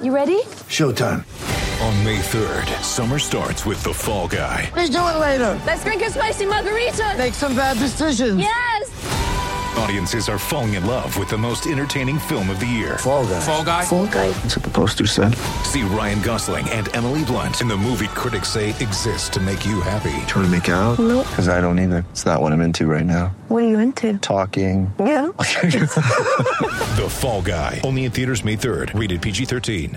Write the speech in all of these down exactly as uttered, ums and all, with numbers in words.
You ready? Showtime. On May third, summer starts with The Fall Guy. Let's do it later. Let's drink a spicy margarita. Make some bad decisions. Yes! Audiences are falling in love with the most entertaining film of the year. Fall Guy. Fall Guy? Fall Guy. That's what the poster said. See Ryan Gosling and Emily Blunt in the movie critics say exists to make you happy. Trying to make it out? Nope. Because I don't either. It's not what I'm into right now. What are you into? Talking. Yeah. The Fall Guy. Only in theaters May third. Rated P G thirteen.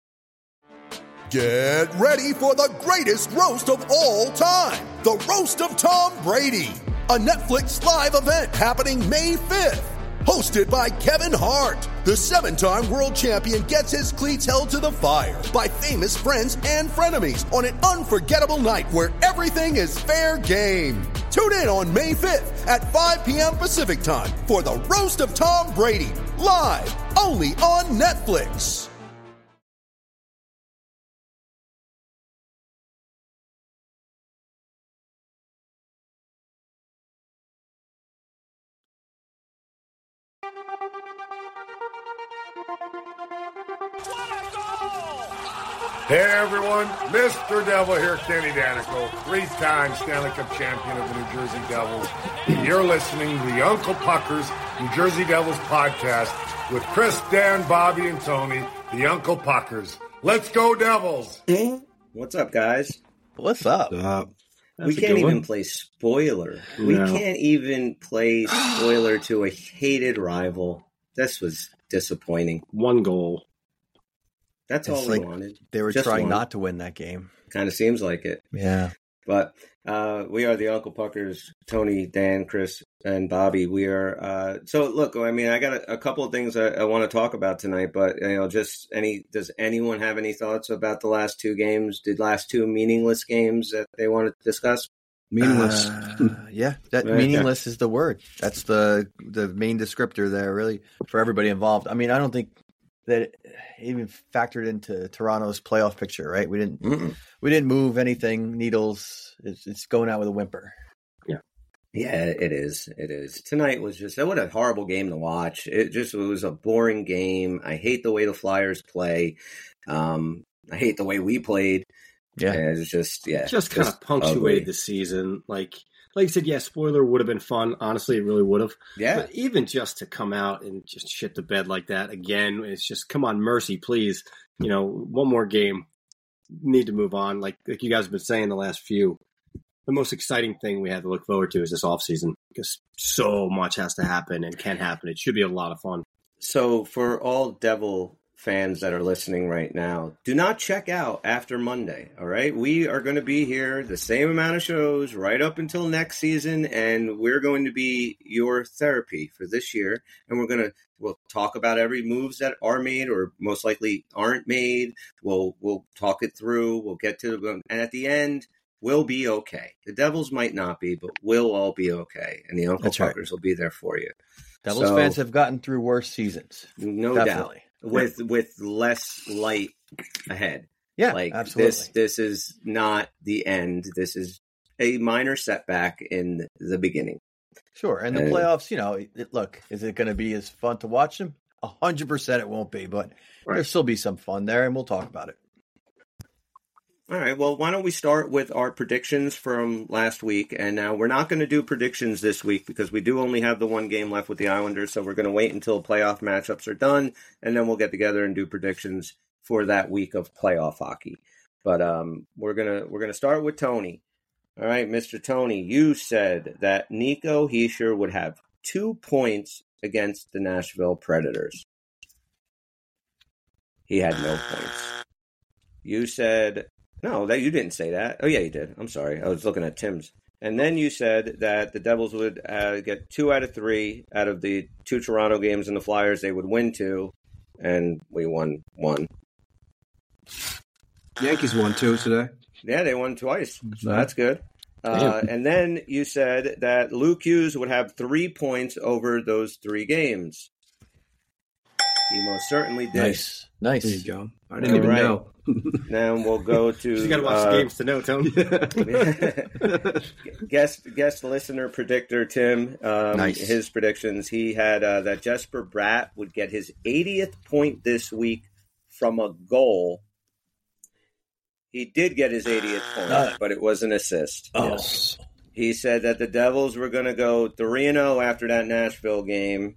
Get ready for the greatest roast of all time. The Roast of Tom Brady. A Netflix live event happening May fifth. Hosted by Kevin Hart. The seven-time world champion gets his cleats held to the fire by famous friends and frenemies on an unforgettable night where everything is fair game. Tune in on May fifth at five p.m. Pacific time for the Roast of Tom Brady. Live only on Netflix. Hey everyone, Mister Devil here, Kenny Danico, three-time Stanley Cup champion of the New Jersey Devils. You're listening to the Uncle Puckers New Jersey Devils podcast with Chris, Dan, Bobby, and Tony, the Uncle Puckers. Let's go Devils! What's up, guys? What's up? Uh, we can't even one. play spoiler. No. We can't even play spoiler to a hated rival. This was disappointing. One goal. That's it's all we like wanted. They were Just trying one. not to win that game. Kind of seems like it. Yeah. But uh, we are the Uncle Puckers, Tony, Dan, Chris, and Bobby. We are. Uh, so, look, I mean, I got a, a couple of things I, I want to talk about tonight, but, you know, just any, does anyone have any thoughts about the last two games? Did last two meaningless games that they want to discuss? Meaningless. Uh, yeah, that Right, meaningless is the word. That's the the main descriptor there, really, for everybody involved. I mean, I don't think that it even factored into Toronto's playoff picture, right? We didn't Mm-mm. we didn't move anything. Needles, it's, it's going out with a whimper. Yeah, yeah, it is. It is. Tonight was just what a horrible game to watch. It just it was a boring game. I hate the way the Flyers play. Um, I hate the way we played. Yeah, and it's just yeah, just kind of punctuated ugly. the season. Like like you said, yeah, spoiler would have been fun. Honestly, it really would have. Yeah, but even just to come out and just shit the bed like that again, it's just come on, mercy, please. You know, one more game, need to move on. Like like you guys have been saying the last few. The most exciting thing we have to look forward to is this offseason because so much has to happen and can happen. It should be a lot of fun. So for all Devil fans that are listening right now, do not check out after Monday, all right? We are going to be here, the same amount of shows, right up until next season, and we're going to be your therapy for this year, and we're going to we'll talk about every moves that are made or most likely aren't made. We'll we'll talk it through. We'll get to them, and at the end, we'll be okay. The Devils might not be, but we'll all be okay, and the Uncle That's Puckers right. will be there for you. Devils so, fans have gotten through worse seasons. No Definitely. doubt. With with less light ahead. Yeah, like absolutely. This this is not the end. This is a minor setback in the beginning. Sure, and the and, playoffs, you know, it, look, is it going to be as fun to watch them? A hundred percent it won't be, but right. There'll still be some fun there, and we'll talk about it. All right, well, why don't we start with our predictions from last week? And now we're not going to do predictions this week because we do only have the one game left with the Islanders, so we're going to wait until playoff matchups are done, and then we'll get together and do predictions for that week of playoff hockey. But um, we're gonna we're gonna start with Tony. All right, Mister Tony, you said that Nico Hischier would have two points against the Nashville Predators. He had no points. You said... No, that you didn't say that. Oh, yeah, you did. I'm sorry. I was looking at Tim's. And then you said that the Devils would uh, get two out of three out of the two Toronto games, and the Flyers, they would win two, and we won one. Yankees won two today. Yeah, they won twice. So that's good. Uh, and then you said that Luke Hughes would have three points over those three games. He most certainly did. Nice. Nice. There you go. I didn't All even right. know. Now we'll go to... You got to watch uh, the games to know, Tony. guest guest listener predictor, Tim. Um, nice. His predictions. He had uh, that Jesper Bratt would get his eightieth point this week from a goal. He did get his eightieth point, uh, but it was an assist. Oh. Yes. He said that the Devils were going to go three and oh after that Nashville game.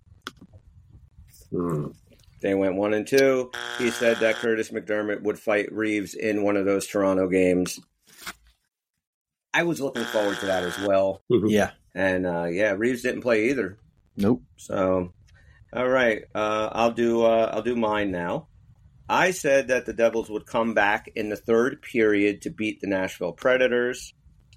Hmm. They went one and two. He said that Curtis McDermott would fight Reeves in one of those Toronto games. I was looking forward to that as well. Yeah. And, uh, yeah, Reeves didn't play either. Nope. So, all right. Uh, I'll do uh, I'll do mine now. I said that the Devils would come back in the third period to beat the Nashville Predators.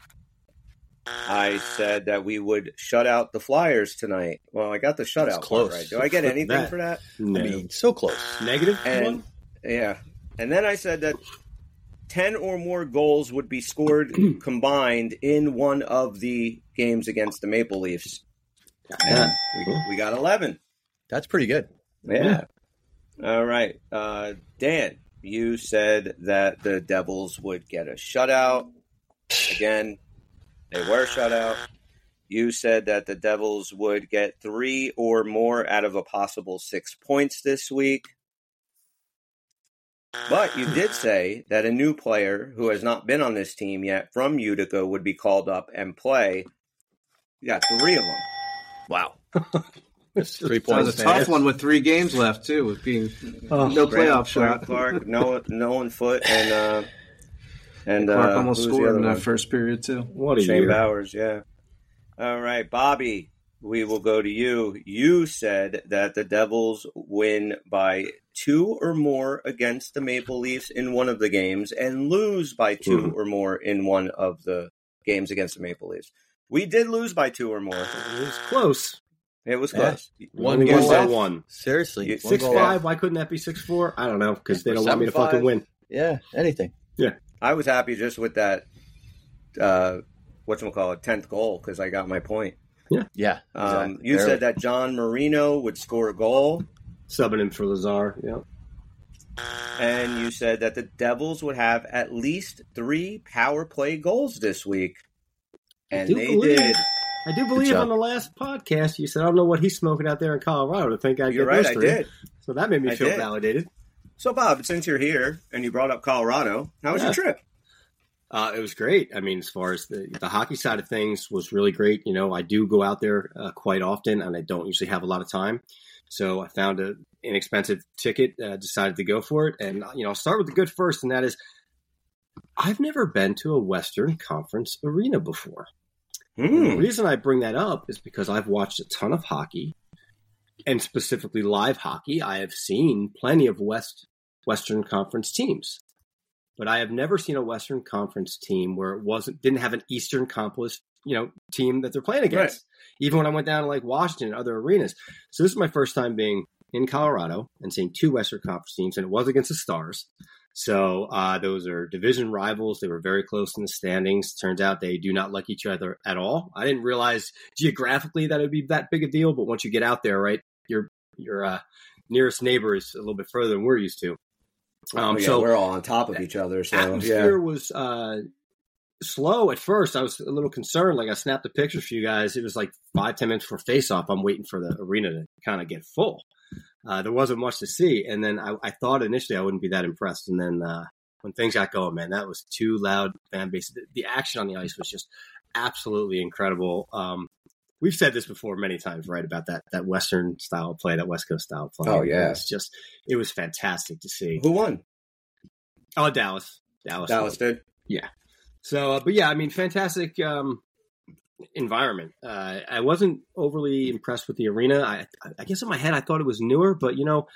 I said that we would shut out the Flyers tonight. Well, I got the shutout part right. Do I get anything that. for that? No. I mean, so close. Negative And one? yeah. And then I said that ten or more goals would be scored combined in one of the games against the Maple Leafs. And we, we got eleven. That's pretty good. Yeah. All right. Uh, Dan, you said that the Devils would get a shutout. Again, they were shut out. You said that the Devils would get three or more out of a possible six points this week. But you did say that a new player who has not been on this team yet from Utica would be called up and play. You got three of them. Wow. That's three That was points. a tough one with three games left, too, with being Oh, no Graham, playoff shot. Clark, Noah, Nolan Foote, and uh, and Clark uh, almost who's the scored other in that one? first period, too. What a Shane year. Bowers, yeah. All right, Bobby, we will go to you. You said that the Devils win by two or more against the Maple Leafs in one of the games and lose by two Mhm. or more in one of the games against the Maple Leafs. We did lose by two or more. It was close. It was Yeah. close. One Only goal won by left. one. Seriously. You- one Six goal five. left. Why couldn't that be six four? I don't know because they Or don't want me to seven fucking five. win. Yeah, anything. I was happy just with that, uh, whatchamacallit, tenth goal because I got my point. Yeah. Um, exactly. you Barely. said that John Marino would score a goal. Subbing in for Lazar. Yeah. And you said that the Devils would have at least three power play goals this week. And do they believe- did. I do believe job. on the last podcast you said I don't know what he's smoking out there in Colorado to think I You're get right, those I three. did. So that made me I feel did. validated. So, Bob, since you're here and you brought up Colorado, how was Yeah. your trip? Uh, it was great. I mean, as far as the, the hockey side of things was really great. You know, I do go out there uh, quite often and I don't usually have a lot of time. So I found an inexpensive ticket, uh, decided to go for it. And, you know, I'll start with the good first, and that is I've never been to a Western Conference arena before. And the Hmm. reason I bring that up is because I've watched a ton of hockey, and specifically live hockey. I have seen plenty of West Western Conference teams, but I have never seen a Western Conference team where it wasn't didn't have an Eastern Conference, you know, team that they're playing against. Right. Even when I went down to like Washington and other arenas. So this is my first time being in Colorado and seeing two Western Conference teams, and it was against the Stars. So uh, those are division rivals. They were very close in the standings. Turns out they do not like each other at all. I didn't realize geographically that it would be that big a deal, but once you get out there, right, your your uh, nearest neighbor is a little bit further than we're used to. Um, Oh, yeah, so we're all on top of each other. So, atmosphere yeah. was uh, slow at first. I was a little concerned. Like I snapped a picture for you guys. It was like five, ten minutes for face-off. I'm waiting for the arena to kind of get full. Uh, there wasn't much to see. And then I, I thought initially I wouldn't be that impressed. And then uh, when things got going, man, that was too loud fan base. The, the action on the ice was just absolutely incredible. Um, we've said this before many times, right, about that that Western style of play, that West Coast style of play. Oh, yeah. It's just, it was fantastic to see. Who won? Oh, Dallas. Dallas. Dallas did. Yeah. So, uh, but yeah, I mean, fantastic um, environment. Uh, I wasn't overly impressed with the arena. I, I guess in my head, I thought it was newer, but you know,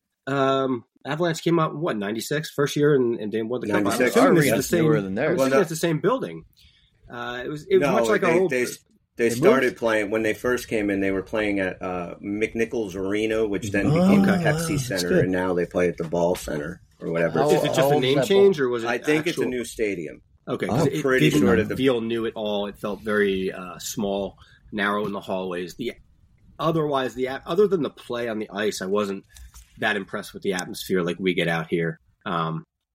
um, Avalanche came out in what, ninety-six, first year, and, and they won the cup. I'm ninety-six. assuming Our it's the arena's same. newer than theirs. I'm Well, assuming no. it's the same building. Uh, it was it was No, much like they, our old. they, they They started moved? playing, when they first came in, they were playing at uh, McNichols Arena, which then Oh, became the wow, Pepsi that's Center, good. and now they play at the Ball Center or whatever. How- Is it just how a old is name that change, or was it? I think it's a actual- new stadium. Okay, I'm 'cause it pretty didn't sure that the- feel new at all. It felt very uh, small, narrow in the hallways. The otherwise, the at- other than the play on the ice, I wasn't that impressed with the atmosphere like we get out here. Um,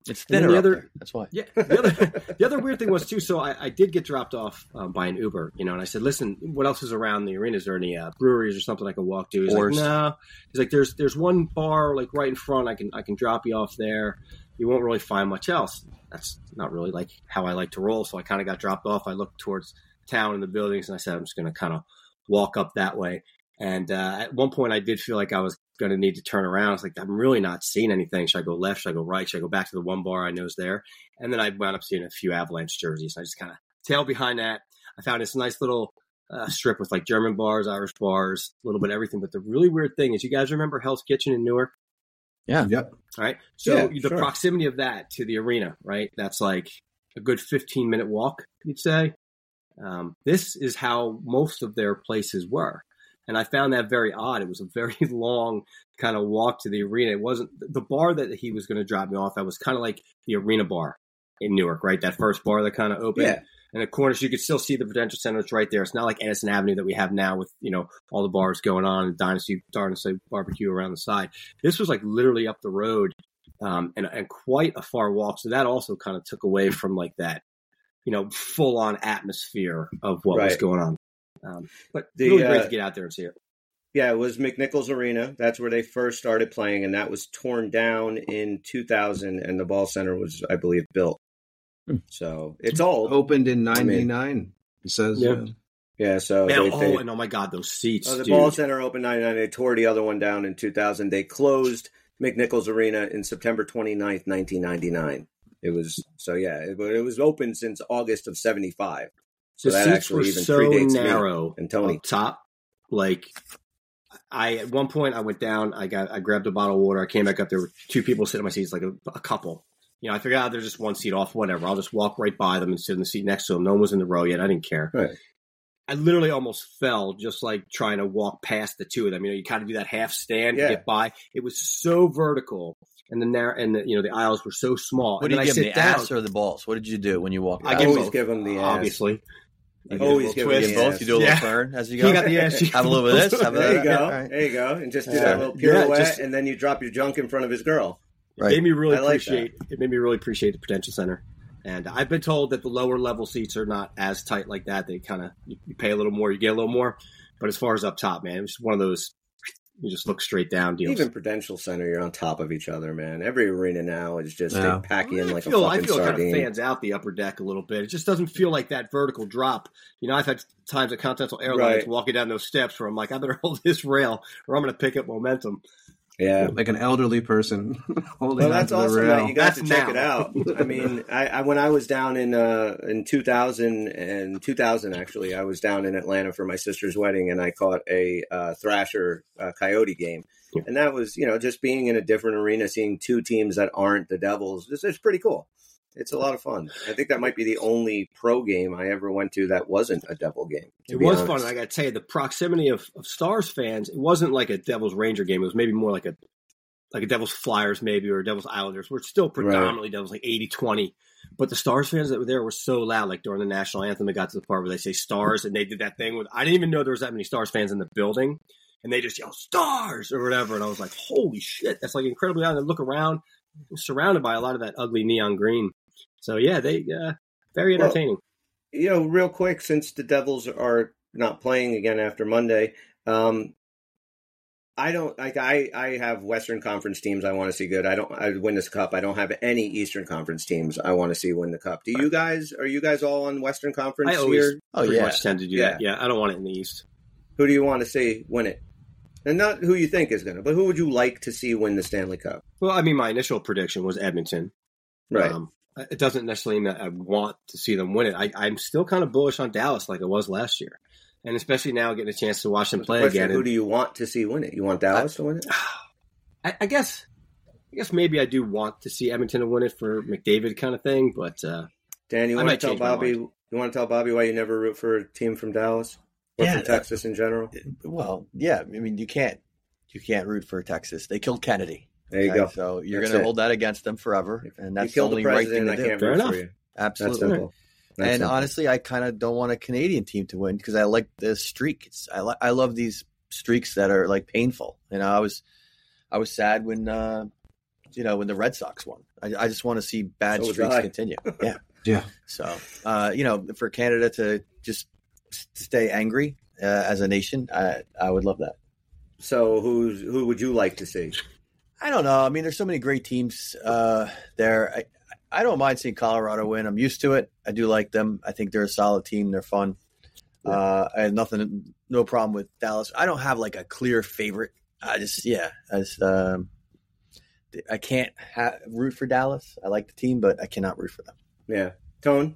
It's thinner the up other, there. That's why. Yeah. The other, the other weird thing was too. So I, I did get dropped off um, by an Uber, you know, and I said, "Listen, what else is around the arena? Is there any uh, breweries or something I can walk to?" He's Oars. like, "No." He's like, "There's there's one bar like right in front. I can I can drop you off there. You won't really find much else." That's not really like how I like to roll. So I kind of got dropped off. I looked towards town and the buildings, and I said, "I'm just going to kind of walk up that way." And uh, at one point, I did feel like I was going to need to turn around. I was like, I'm really not seeing anything. Should I go left? Should I go right? Should I go back to the one bar I know is there? And then I wound up seeing a few Avalanche jerseys. I just kind of tailed behind that. I found this nice little uh, strip with like German bars, Irish bars, a little bit of everything. But the really weird thing is, you guys remember Hell's Kitchen in Newark? Yeah. Yep. All right. So Yeah, the sure. proximity of that to the arena, right? That's like a good fifteen minute walk, you'd say. Um, this is how most of their places were. And I found that very odd. It was a very long kind of walk to the arena. It wasn't the bar that he was going to drop me off at was kind of like the arena bar in Newark, right? That first bar that kind of opened. Yeah. And the corner, so you could still see the Prudential Center. It's right there. It's not like Edison Avenue that we have now with, you know, all the bars going on and Dynasty, Dynasty Barbecue around the side. This was like literally up the road um, and, and quite a far walk. So that also kind of took away from like that, you know, full on atmosphere of what Right. was going on. Um, but The, really great uh, to get out there and see it. Yeah, it was McNichols Arena. That's where they first started playing, and that was torn down in two thousand, and the Ball Center was, I believe, built. So it's old. Opened in I mean- ninety-nine. It says. Yeah. uh, Yeah, so Man, they, oh, they, and oh my God, those seats. oh, the dude. Ball Center opened ninety-nine. They tore the other one down in two thousand. They closed McNichols Arena in September twenty-ninth, nineteen ninety-nine. It was, so yeah, it, it was open since August of seventy-five. So The that seats actually were even so predates narrow me and Tony. up top. Like, I at one point I went down. I got I grabbed a bottle of water. I came back up. There were two people sitting in my seats, like a, a couple. You know, I figured out there's just one seat off. Whatever. I'll just walk right by them and sit in the seat next to them. No one was in the row yet. I didn't care. Right. I literally almost fell just like trying to walk past the two of them. You know, you kind of do that half stand Yeah. to get by. It was so vertical, and the narrow and the, you know the aisles were so small. What and did you then give I them, sit the down. ass or the balls? What did you do when you walked I out? give Always both. give them the ass. Obviously. You Always give give a them little twist. the Both. ass. You do a Yeah. little turn as you go. He got the ass. Have a little of this. Have a There you that. go. All right. There you go. And just do Yeah. that little Yeah, pirouette, just- and then you drop your junk in front of his girl. It Right. made me really I like appreciate it. Made me really appreciate the Prudential Center. And I've been told that the lower level seats are not as tight like that. They kind of you, you pay a little more, you get a little more. But as far as up top, man, it was one of those you just look straight down deals. Even Prudential Center, you're on top of each other, man. Every arena now is just Yeah. they pack you in I like feel, a I fucking feel it sardine. kind of fans out the upper deck a little bit. It just doesn't feel like that vertical drop. You know, I've had times at Continental Airlines Right. walking down those steps where I'm like, I better hold this rail or I'm going to pick up momentum. Yeah. Like an elderly person holding Well, on that's to the awesome rail. that you got That's to check it now. out. I mean, I, I when I was down in uh, in two thousand and two thousand actually, I was down in Atlanta for my sister's wedding, and I caught a uh, Thrasher uh, Coyote game, Yeah. and that was you know just being in a different arena, seeing two teams that aren't the Devils. It's, it's pretty cool. It's a lot of fun. I think that might be the only pro game I ever went to that wasn't a Devil game. to It be was honest. fun. And I got to tell you, the proximity of, of Stars fans, it wasn't like a Devils Ranger game. It was maybe more like a like a Devils Flyers maybe or a Devils Islanders. We're still predominantly Devils, like eighty twenty. But the Stars fans that were there were so loud. Like during the national anthem, they got to the part where they say Stars, and they did that thing with, I didn't even know there was that many Stars fans in the building. And they just yell Stars or whatever. And I was like, holy shit, that's like incredibly loud. And I look around, surrounded by a lot of that ugly neon green. So yeah, they, uh, very Well, entertaining. You know, real quick, since the Devils are not playing again after Monday, um, I don't like. I, I have Western Conference teams I want to see good. I don't. I win this cup. I don't have any Eastern Conference teams I want to see win the cup. Do you guys? Are you guys all on Western Conference I always here? Oh, pretty yeah. much tend to do Yeah. that. Yeah, I don't want it in the East. Who do you want to see win it? And not who you think is going to, but who would you like to see win the Stanley Cup? Well, I mean, my initial prediction was Edmonton. Right. Um, it doesn't necessarily mean that I want to see them win it. I, I'm still kind of bullish on Dallas like I was last year. And especially now getting a chance to watch them The play question, again. who And do you want to see win it? You want Dallas to win it? I, I guess I guess maybe I do want to see Edmonton win it for McDavid kind of thing. But uh, Dan, you I want might to tell change my Bobby? mind. You want to tell Bobby why you never root for a team from Dallas or Yeah, from Texas in general? Well, yeah. I mean, you can't. You can't root for Texas. They killed Kennedy. There you okay? go. So you're That's going to it. hold that against them forever, and You that's the killed only the right thing president. to I do. can't Fair root enough. for you. Absolutely. That's simple. That's and simple. honestly, I kind of don't want a Canadian team to win because I like the streak. It's, I li- I love these streaks that are like painful. You know, I was I was sad when uh, you know, when the Red Sox won. I, I just want to see bad So streaks I. continue. Yeah. Yeah. So, uh, you know, for Canada to just stay angry uh, as a nation, I, I would love that. So who's who would you like to see? I don't know. I mean, there's so many great teams uh, there. I, I don't mind seeing Colorado win. I'm used to it. I do like them. I think they're a solid team. They're fun. Uh, I have nothing, no problem with Dallas. I don't have like a clear favorite. I just, yeah, I just, um, I can't ha- root for Dallas. I like the team, but I cannot root for them. Yeah. Tone?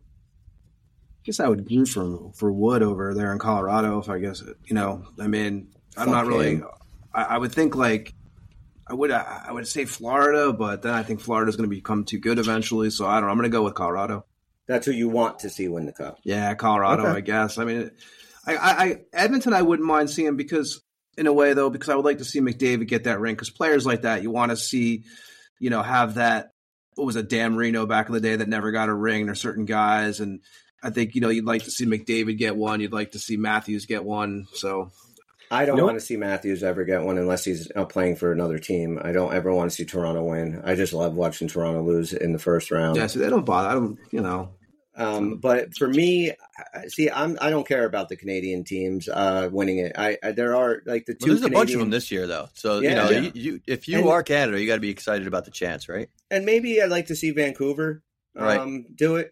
guess I would root for for Wood over there in Colorado. If I guess you know, I mean, I'm Fuck not really. him. I, I would think like I would. I would say Florida, but then I think Florida's going to become too good eventually. So I don't know. I'm going to go with Colorado. That's who you want to see win the cup. Yeah, Colorado. Okay. I guess. I mean, I, I, I Edmonton. I wouldn't mind seeing because in a way though, because I would like to see McDavid get that ring. Because players like that, you want to see, you know, have that. What was it, Dan Marino back in the day that never got a ring? There's certain guys, and I think you know you'd like to see McDavid get one. You'd like to see Matthews get one. So I don't Nope. want to see Matthews ever get one unless he's uh, playing for another team. I don't ever want to see Toronto win. I just love watching Toronto lose in the first round. yeah, so they don't bother. I don't, you know. Um, but for me, I- see, I'm I don't care about the Canadian teams uh, winning it. I, I there are like the two. Well, there's a bunch of Canadian- them this year, though. So Yeah, you know, yeah. you, you, if you And- are Canada, you got to be excited about the chance, right? and maybe I'd like to see Vancouver um, Right. do it,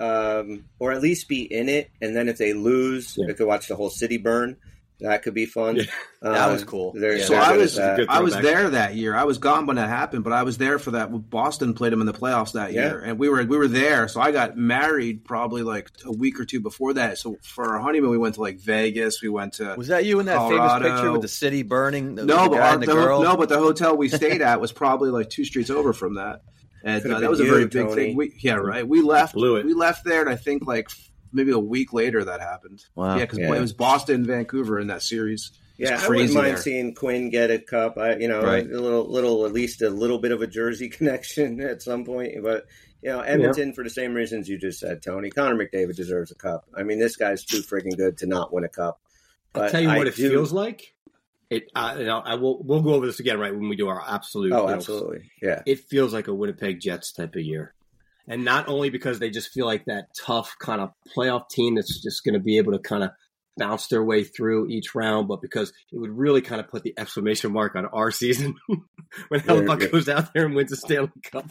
um, or at least be in it. And then if they lose, Yeah. I could watch the whole city burn. That could be fun. Yeah. Uh, That was cool. they're- Yeah, So they're I good was at that. good I was throwback. there that year. I was gone when it happened, but I was there for that. Boston played them in the playoffs that Yeah. year, and we were we were there. So I got married probably like a week or two before that. So for our honeymoon, we went to like Vegas. We went to Was that you in that Colorado. famous picture with the city burning? The, no, the but guy our, and the the ho- girl. no, but the hotel we stayed at was probably like two streets over from that, and Could've uh, been that was a you, very big Tony. thing. We, yeah, right. We left. Blew it. We left there, and I think like maybe a week later that happened. Wow. Yeah, because Yeah. it was Boston and Vancouver in that series. It was Yeah, I crazy wouldn't mind there. seeing Quinn get a cup. I, you know, Right. a little, little, at least a little bit of a Jersey connection at some point. But you know, Edmonton for the same reasons you just said, Tony. Connor McDavid deserves a cup. I mean, this guy's too freaking good to not win a cup. I'll But tell you I what it do- feels like. It, uh, you know, I will. We'll go over this again, right, when we do our absolute. Oh, you know, absolutely, yeah. It feels like a Winnipeg Jets type of year, and not only because they just feel like that tough kind of playoff team that's just going to be able to kind of bounce their way through each round, but because it would really kind of put the exclamation mark on our season when Yeah, Hellebuck yeah. goes out there and wins the Stanley Cup.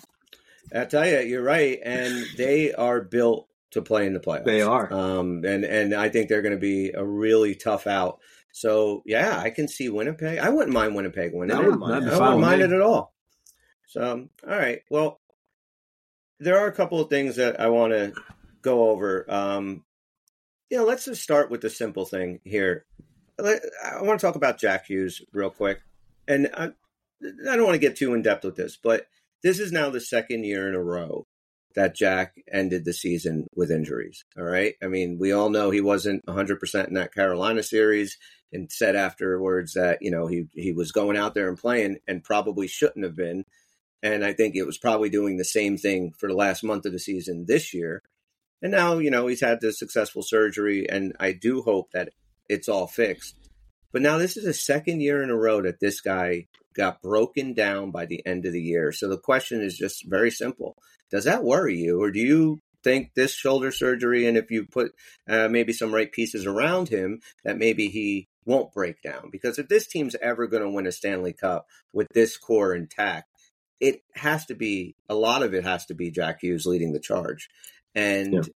I tell you, you're right, and they are built to play in the playoffs. They are. um, and and I think they're going to be a really tough out. So yeah, I can see Winnipeg. I wouldn't mind Winnipeg winning. That it. would- that'd be I fine wouldn't with mind me. it at all. So all right, well, there are a couple of things that I want to go over. Um, you know, let's just start with the simple thing here. Let- I want to talk about Jack Hughes real quick, and I, I don't want to get too in depth with this, but this is now the second year in a row that Jack ended the season with injuries. All right. I mean, we all know he wasn't one hundred percent in that Carolina series and said afterwards that, you know, he, he was going out there and playing and probably shouldn't have been. And I think it was probably doing the same thing for the last month of the season this year. And now, you know, he's had the successful surgery, and I do hope that it's all fixed. But now this is the second year in a row that this guy got broken down by the end of the year. So the question is just very simple. Does that worry you, or do you think this shoulder surgery, and if you put uh, maybe some right pieces around him, that maybe he won't break down? Because if this team's ever going to win a Stanley Cup with this core intact, it has to be, a lot of it has to be Jack Hughes leading the charge. And Yeah.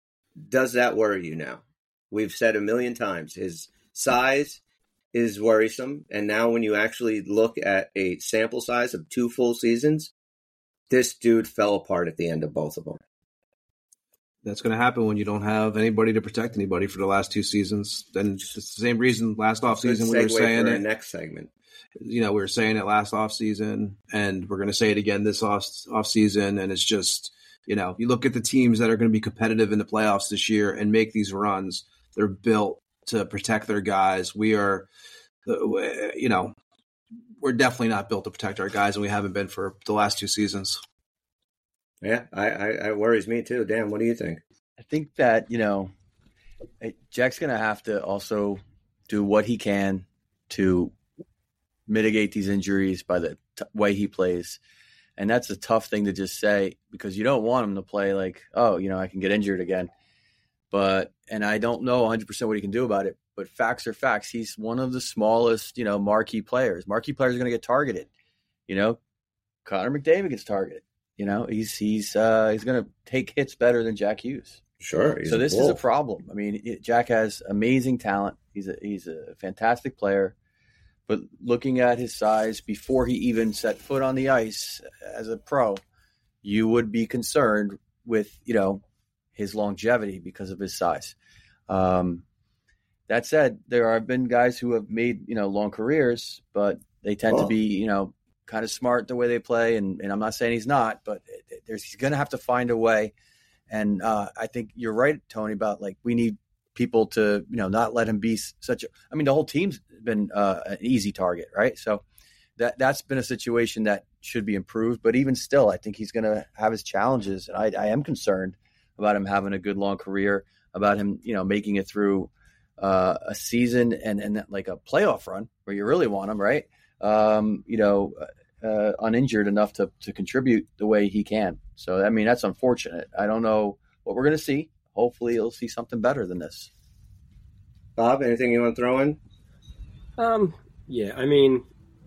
does that worry you now? We've said a million times, his size is worrisome. And now when you actually look at a sample size of two full seasons, this dude fell apart at the end of both of them. That's going to happen when you don't have anybody to protect anybody for the last two seasons. Then it's the same reason last off season we were Segue saying for our it. next segment. You know, we were saying it last off season, and we're going to say it again this off off season. And it's just, you know, you look at the teams that are going to be competitive in the playoffs this year and make these runs. They're built to protect their guys. We are, you know, we're definitely not built to protect our guys, and we haven't been for the last two seasons. Yeah, I, I, it worries me too. Dan, what do you think? I think that, you know, Jack's going to have to also do what he can to mitigate these injuries by the t- way he plays. And that's a tough thing to just say because you don't want him to play like, oh, you know, I can get injured again. But, and I don't know one hundred percent what he can do about it, but facts are facts. He's one of the smallest, you know, marquee players. Marquee players are going to get targeted. You know, Connor McDavid gets targeted. You know, he's, he's, uh, he's going to take hits better than Jack Hughes. Sure. So this is a problem. I mean, it, Jack has amazing talent. He's a, he's a fantastic player. But looking at his size before he even set foot on the ice as a pro, you would be concerned with, you know, his longevity because of his size. Um, that said, there have been guys who have made, you know, long careers, but they tend oh. to be, you know, kind of smart the way they play. And, and I'm not saying he's not, but there's, he's going to have to find a way. And uh, I think you're right, Tony, about like we need people to, you know, not let him be such a – I mean, the whole team's been uh, an easy target, right? So that, that's been a situation that should be improved. But even still, I think he's going to have his challenges. And I, I am concerned about him having a good long career, about him, you know, making it through uh, a season and, and like a playoff run where you really want him, right? Um, you know, uh, uninjured enough to, to contribute the way he can. So, I mean, that's unfortunate. I don't know what we're going to see. Hopefully you'll see something better than this. Bob, anything you want to throw in? Um, yeah, I mean,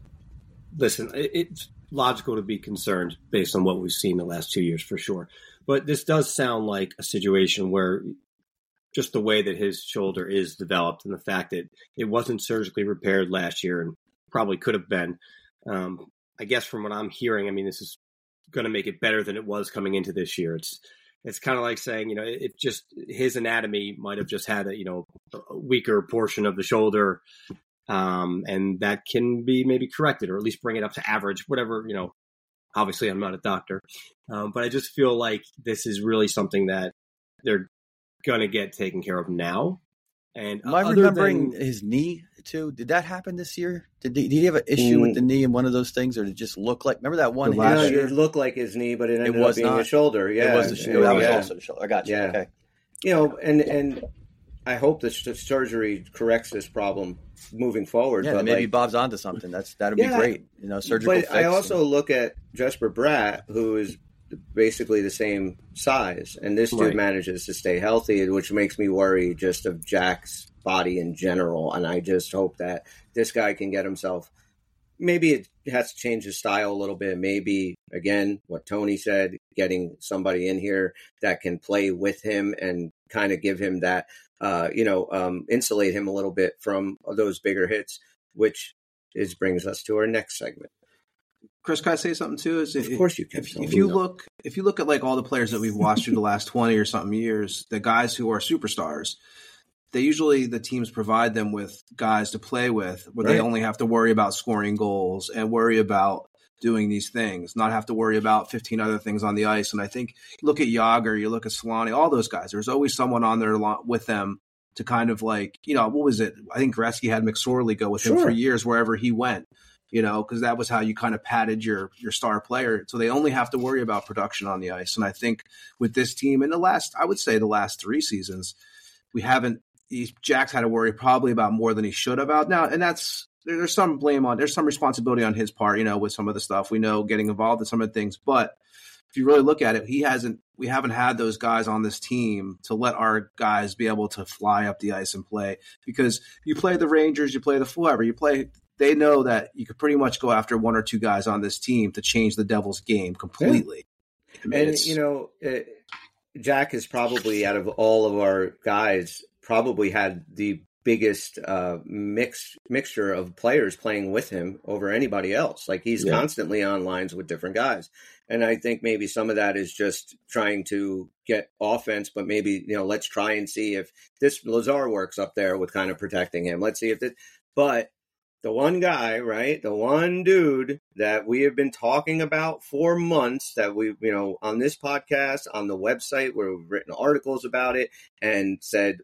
listen, it, it's logical to be concerned based on what we've seen the last two years for sure. But this does sound like a situation where just the way that his shoulder is developed and the fact that it wasn't surgically repaired last year and probably could have been, um, I guess from what I'm hearing, I mean, this is going to make it better than it was coming into this year. It's It's kind of like saying, you know, it just his anatomy might have just had a, you know, a weaker portion of the shoulder. Um, and that can be maybe corrected or at least bring it up to average, whatever, you know, obviously I'm not a doctor. Um, but I just feel like this is really something that they're going to get taken care of now. And am I remembering than, his knee too? Did that happen this year? Did he, did he have an issue mm, with the knee in one of those things, or did it just look like? Remember that one? Last year? It looked like his knee, but it ended it was up being not, the shoulder. Yeah, it was the shoulder. Yeah. That was also the shoulder. I got you. Yeah. Okay. You know, and and I hope that the surgery corrects this problem moving forward. Yeah, but maybe like, Bob's onto something. That's that'd be yeah, great. You know, surgical. But fix I also and, look at Jesper Bratt, who is basically the same size, and this dude right. manages to stay healthy, which makes me worry just of Jack's body in general. And I just hope that this guy can get himself, maybe it has to change his style a little bit. Maybe, again, what Tony said, getting somebody in here that can play with him and kind of give him that, uh, you know, um, insulate him a little bit from those bigger hits, which is brings us to our next segment. Chris, can I say something too? Is of if, course you can. If, if you look, if you look at like all the players that we've watched through the last twenty or something years, the guys who are superstars, they usually the teams provide them with guys to play with, where right. they only have to worry about scoring goals and worry about doing these things, not have to worry about fifteen other things on the ice. And I think look at Yager, you look at Solani, all those guys. There's always someone on there with them to kind of like, you know, what was it? I think Gretzky had McSorley go with sure. him for years wherever he went. You know, because that was how you kind of padded your your star player. So they only have to worry about production on the ice. And I think with this team in the last, I would say the last three seasons, we haven't, Jack's had to worry probably about more than he should about now. And that's, there's some blame on, there's some responsibility on his part, you know, with some of the stuff we know getting involved in some of the things. But if you really look at it, he hasn't, we haven't had those guys on this team to let our guys be able to fly up the ice and play, because you play the Rangers, you play the whoever, you play, they know that you could pretty much go after one or two guys on this team to change the Devils' game completely. Yeah. I mean, and, you know, it, Jack is probably, out of all of our guys, probably had the biggest uh, mix mixture of players playing with him over anybody else. Like, he's yeah. constantly on lines with different guys. And I think maybe some of that is just trying to get offense, but maybe, you know, let's try and see if this Lazar works up there with kind of protecting him. Let's see if it, but the one guy, right? The one dude that we have been talking about for months, that we, you know, on this podcast, on the website where we've written articles about it and said,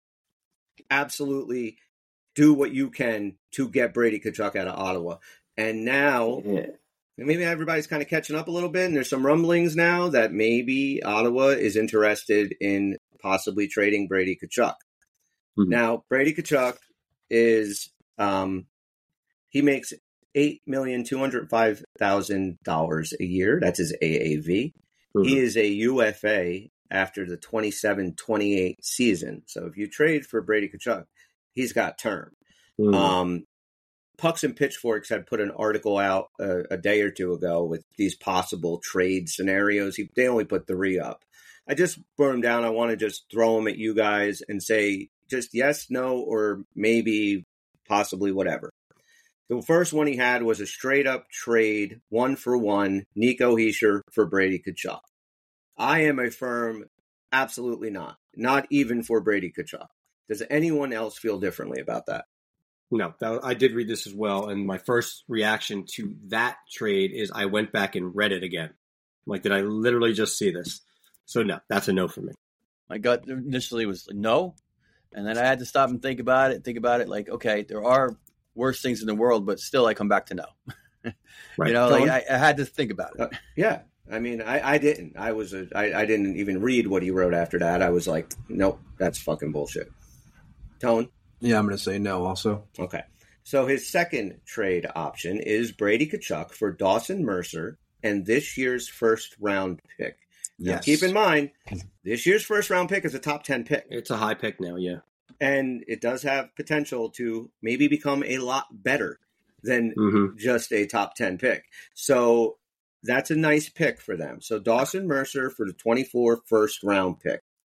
absolutely do what you can to get Brady Tkachuk out of Ottawa. And now yeah. maybe everybody's kind of catching up a little bit, and there's some rumblings now that maybe Ottawa is interested in possibly trading Brady Tkachuk. Mm-hmm. Now, Brady Tkachuk is, um, he makes eight million two hundred five thousand dollars a year. That's his A A V. Mm-hmm. He is a U F A after the twenty-seven twenty-eight season. So if you trade for Brady Tkachuk, he's got term. Mm-hmm. Um, Pucks and Pitchforks had put an article out a, a day or two ago with these possible trade scenarios. He, they only put three up. I just burned them down. I want to just throw them at you guys and say just yes, no, or maybe, possibly, whatever. The first one he had was a straight-up trade, one for one, Nico Hischier for Brady Tkachuk. I am a firm, absolutely not. Not even for Brady Tkachuk. Does anyone else feel differently about that? No, that, I did read this as well, and my first reaction to that trade is I went back and read it again. Like, did I literally just see this? So no, that's a no for me. My gut initially was no, and then I had to stop and think about it, think about it like, okay, there are worse things in the world, but still I come back to no. Right. You know, like I, I had to think about it. Uh, yeah. I mean, I, I didn't. I was a, I, I didn't even read what he wrote after that. I was like, nope, that's fucking bullshit. Tone? Yeah, I'm going to say no also. Okay. So his second trade option is Brady Tkachuk for Dawson Mercer and this year's first round pick. Now, yes. Keep in mind, this year's first round pick is a top ten pick. It's a high pick now, yeah. And it does have potential to maybe become a lot better than mm-hmm. just a top ten pick. So that's a nice pick for them. So Dawson Mercer for the twenty-four first round pick.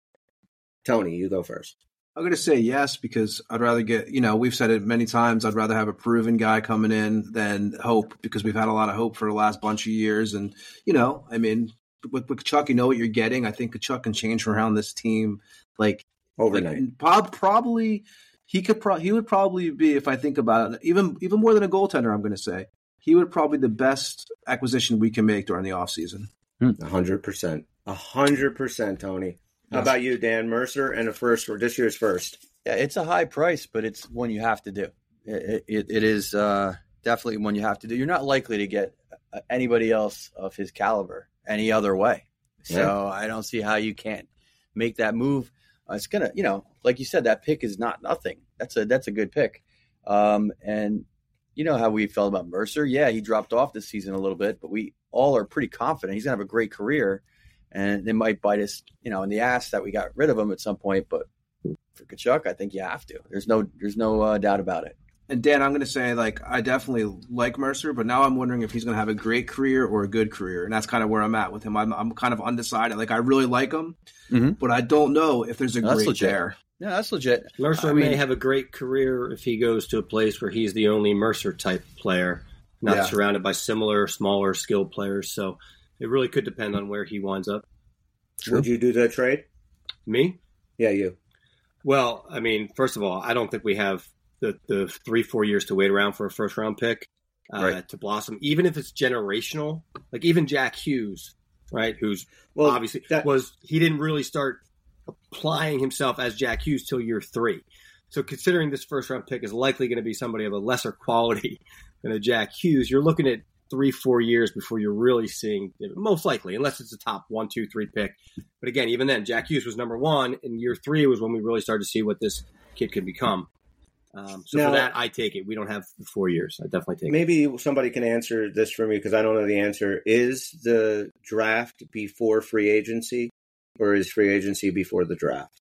Tony, you go first. I'm going to say yes because I'd rather get, you know, we've said it many times, I'd rather have a proven guy coming in than hope because we've had a lot of hope for the last bunch of years. And, you know, I mean, with, with Tkachuk, you know what you're getting. I think Tkachuk can change around this team like overnight. Like, Bob probably he could pro- he would probably be, if I think about it, even even more than a goaltender. I'm going to say he would probably be the best acquisition we can make during the offseason. A hundred percent, a hundred percent, Tony. How yes. about you, Dan? Mercer and a first or this year's first? Yeah, it's a high price, but it's one you have to do. It it, it is uh, definitely one you have to do. You're not likely to get anybody else of his caliber any other way. So yeah. I don't see how you can't make that move. Uh, it's gonna, you know, like you said, that pick is not nothing. That's a that's a good pick. Um, and you know how we felt about Mercer. Yeah, he dropped off this season a little bit, but we all are pretty confident he's gonna have a great career. And it might bite us, you know, in the ass that we got rid of him at some point. But for Tkachuk, I think you have to. There's no there's no uh, doubt about it. And Dan, I'm going to say, like, I definitely like Mercer, but now I'm wondering if he's going to have a great career or a good career. And that's kind of where I'm at with him. I'm, I'm kind of undecided. Like, I really like him, mm-hmm. but I don't know if there's a no, great legit. there. Yeah, that's legit. Mercer I may mean, have a great career if he goes to a place where he's the only Mercer-type player, not yeah. surrounded by similar, smaller, skilled players. So it really could depend on where he winds up. True. Would you do the trade? Me? Yeah, you. Well, I mean, first of all, I don't think we have the, the three, four years to wait around for a first round pick uh, right. to blossom, even if it's generational. Like even Jack Hughes, right? Who's well, obviously that was, he didn't really start applying himself as Jack Hughes till year three. So considering this first round pick is likely going to be somebody of a lesser quality than a Jack Hughes, you're looking at three, four years before you're really seeing it, most likely, unless it's a top one, two, three pick. But again, even then, Jack Hughes was number one, and year three was when we really started to see what this kid could become. Um, so now, for that, I take it. We don't have four years. I definitely take maybe it. Maybe somebody can answer this for me because I don't know the answer. Is the draft before free agency, or is free agency before the draft?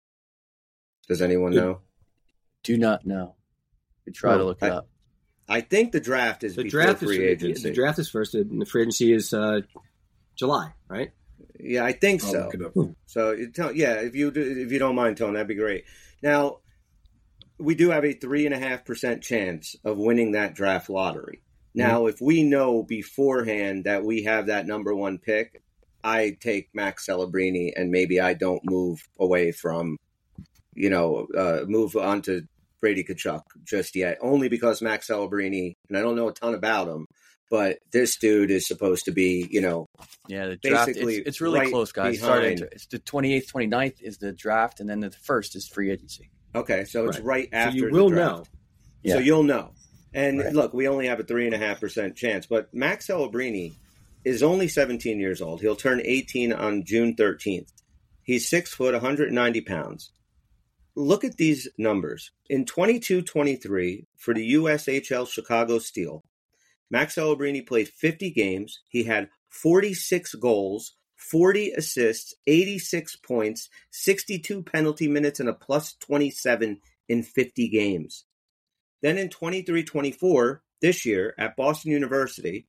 Does anyone do, know? Do not know. We try well, to look it I, up. I think the draft is the before draft free is, agency. The draft is first, and the free agency is uh, July, right? Yeah, I think I'll so. look it up. So, yeah, if you do, if you don't mind, Tone, that'd be great. Now, we do have a three and a half percent chance of winning that draft lottery. Now, mm-hmm. if we know beforehand that we have that number one pick, I take Max Celebrini, and maybe I don't move away from, you know, uh, move on to Brady Tkachuk just yet, only because Max Celebrini, and I don't know a ton about him, but this dude is supposed to be, you know, yeah, the draft, basically it's, it's really right close, guys. Behind. It's the twenty-eighth, twenty-ninth is the draft, and then the first is free agency. Okay, so it's right, right after so you the will draft. know. Yeah. So you'll know. And right. look, we only have a three and a half percent chance, but Max Celebrini is only seventeen years old. He'll turn eighteen on June thirteenth. He's six foot, one hundred ninety pounds. Look at these numbers. In twenty-two twenty-three, for the U S H L Chicago Steel, Max Celebrini played fifty games. He had forty-six goals, forty assists, eighty-six points, sixty-two penalty minutes, and a plus twenty-seven in fifty games. Then in twenty-three twenty-four, this year at Boston University,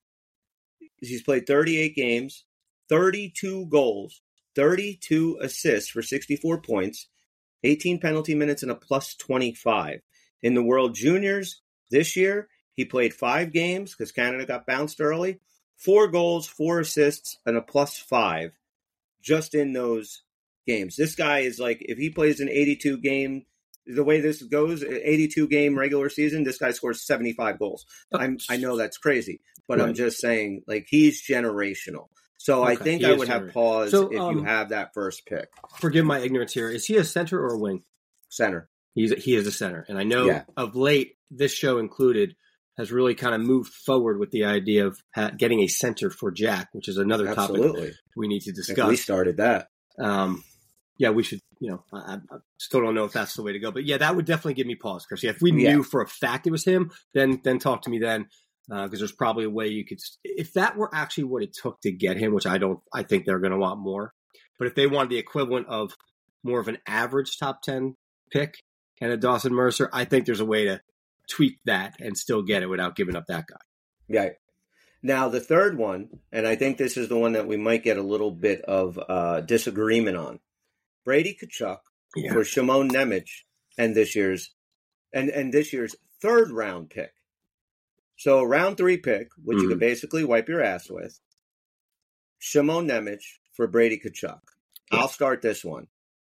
he's played thirty-eight games, thirty-two goals, thirty-two assists for sixty-four points, eighteen penalty minutes, and a plus twenty-five. In the World Juniors this year, he played five games because Canada got bounced early, four goals, four assists, and a plus five just in those games. This guy is like, if he plays an eighty-two game, the way this goes, eighty-two game regular season, this guy scores seventy-five goals. I'm, I know that's crazy, but right. I'm just saying, like, he's generational. So okay. I think he I would have pause so, if um, you have that first pick. Forgive my ignorance here. Is he a center or a wing? Center. He's he is a center. And I know yeah. of late, this show included, has really kind of moved forward with the idea of ha- getting a center for Jack, which is another Absolutely. topic we need to discuss. We started that. Um, yeah, we should, you know, I, I still don't know if that's the way to go. But yeah, that would definitely give me pause, Chris. Yeah, if we yeah. knew for a fact it was him, then then talk to me then. Because uh, there's probably a way you could, if that were actually what it took to get him, which I don't, I think they're going to want more. But if they wanted the equivalent of more of an average top ten pick and a Dawson Mercer, I think there's a way to tweak that and still get it without giving up that guy. Yeah. Now, the third one, and I think this is the one that we might get a little bit of uh, disagreement on, Brady Tkachuk yeah. for Shimon Nemec and this year's and, and this year's third round pick. So round three pick, which mm-hmm. you could basically wipe your ass with, Shimon Nemec for Brady Tkachuk. Yeah. I'll start this one.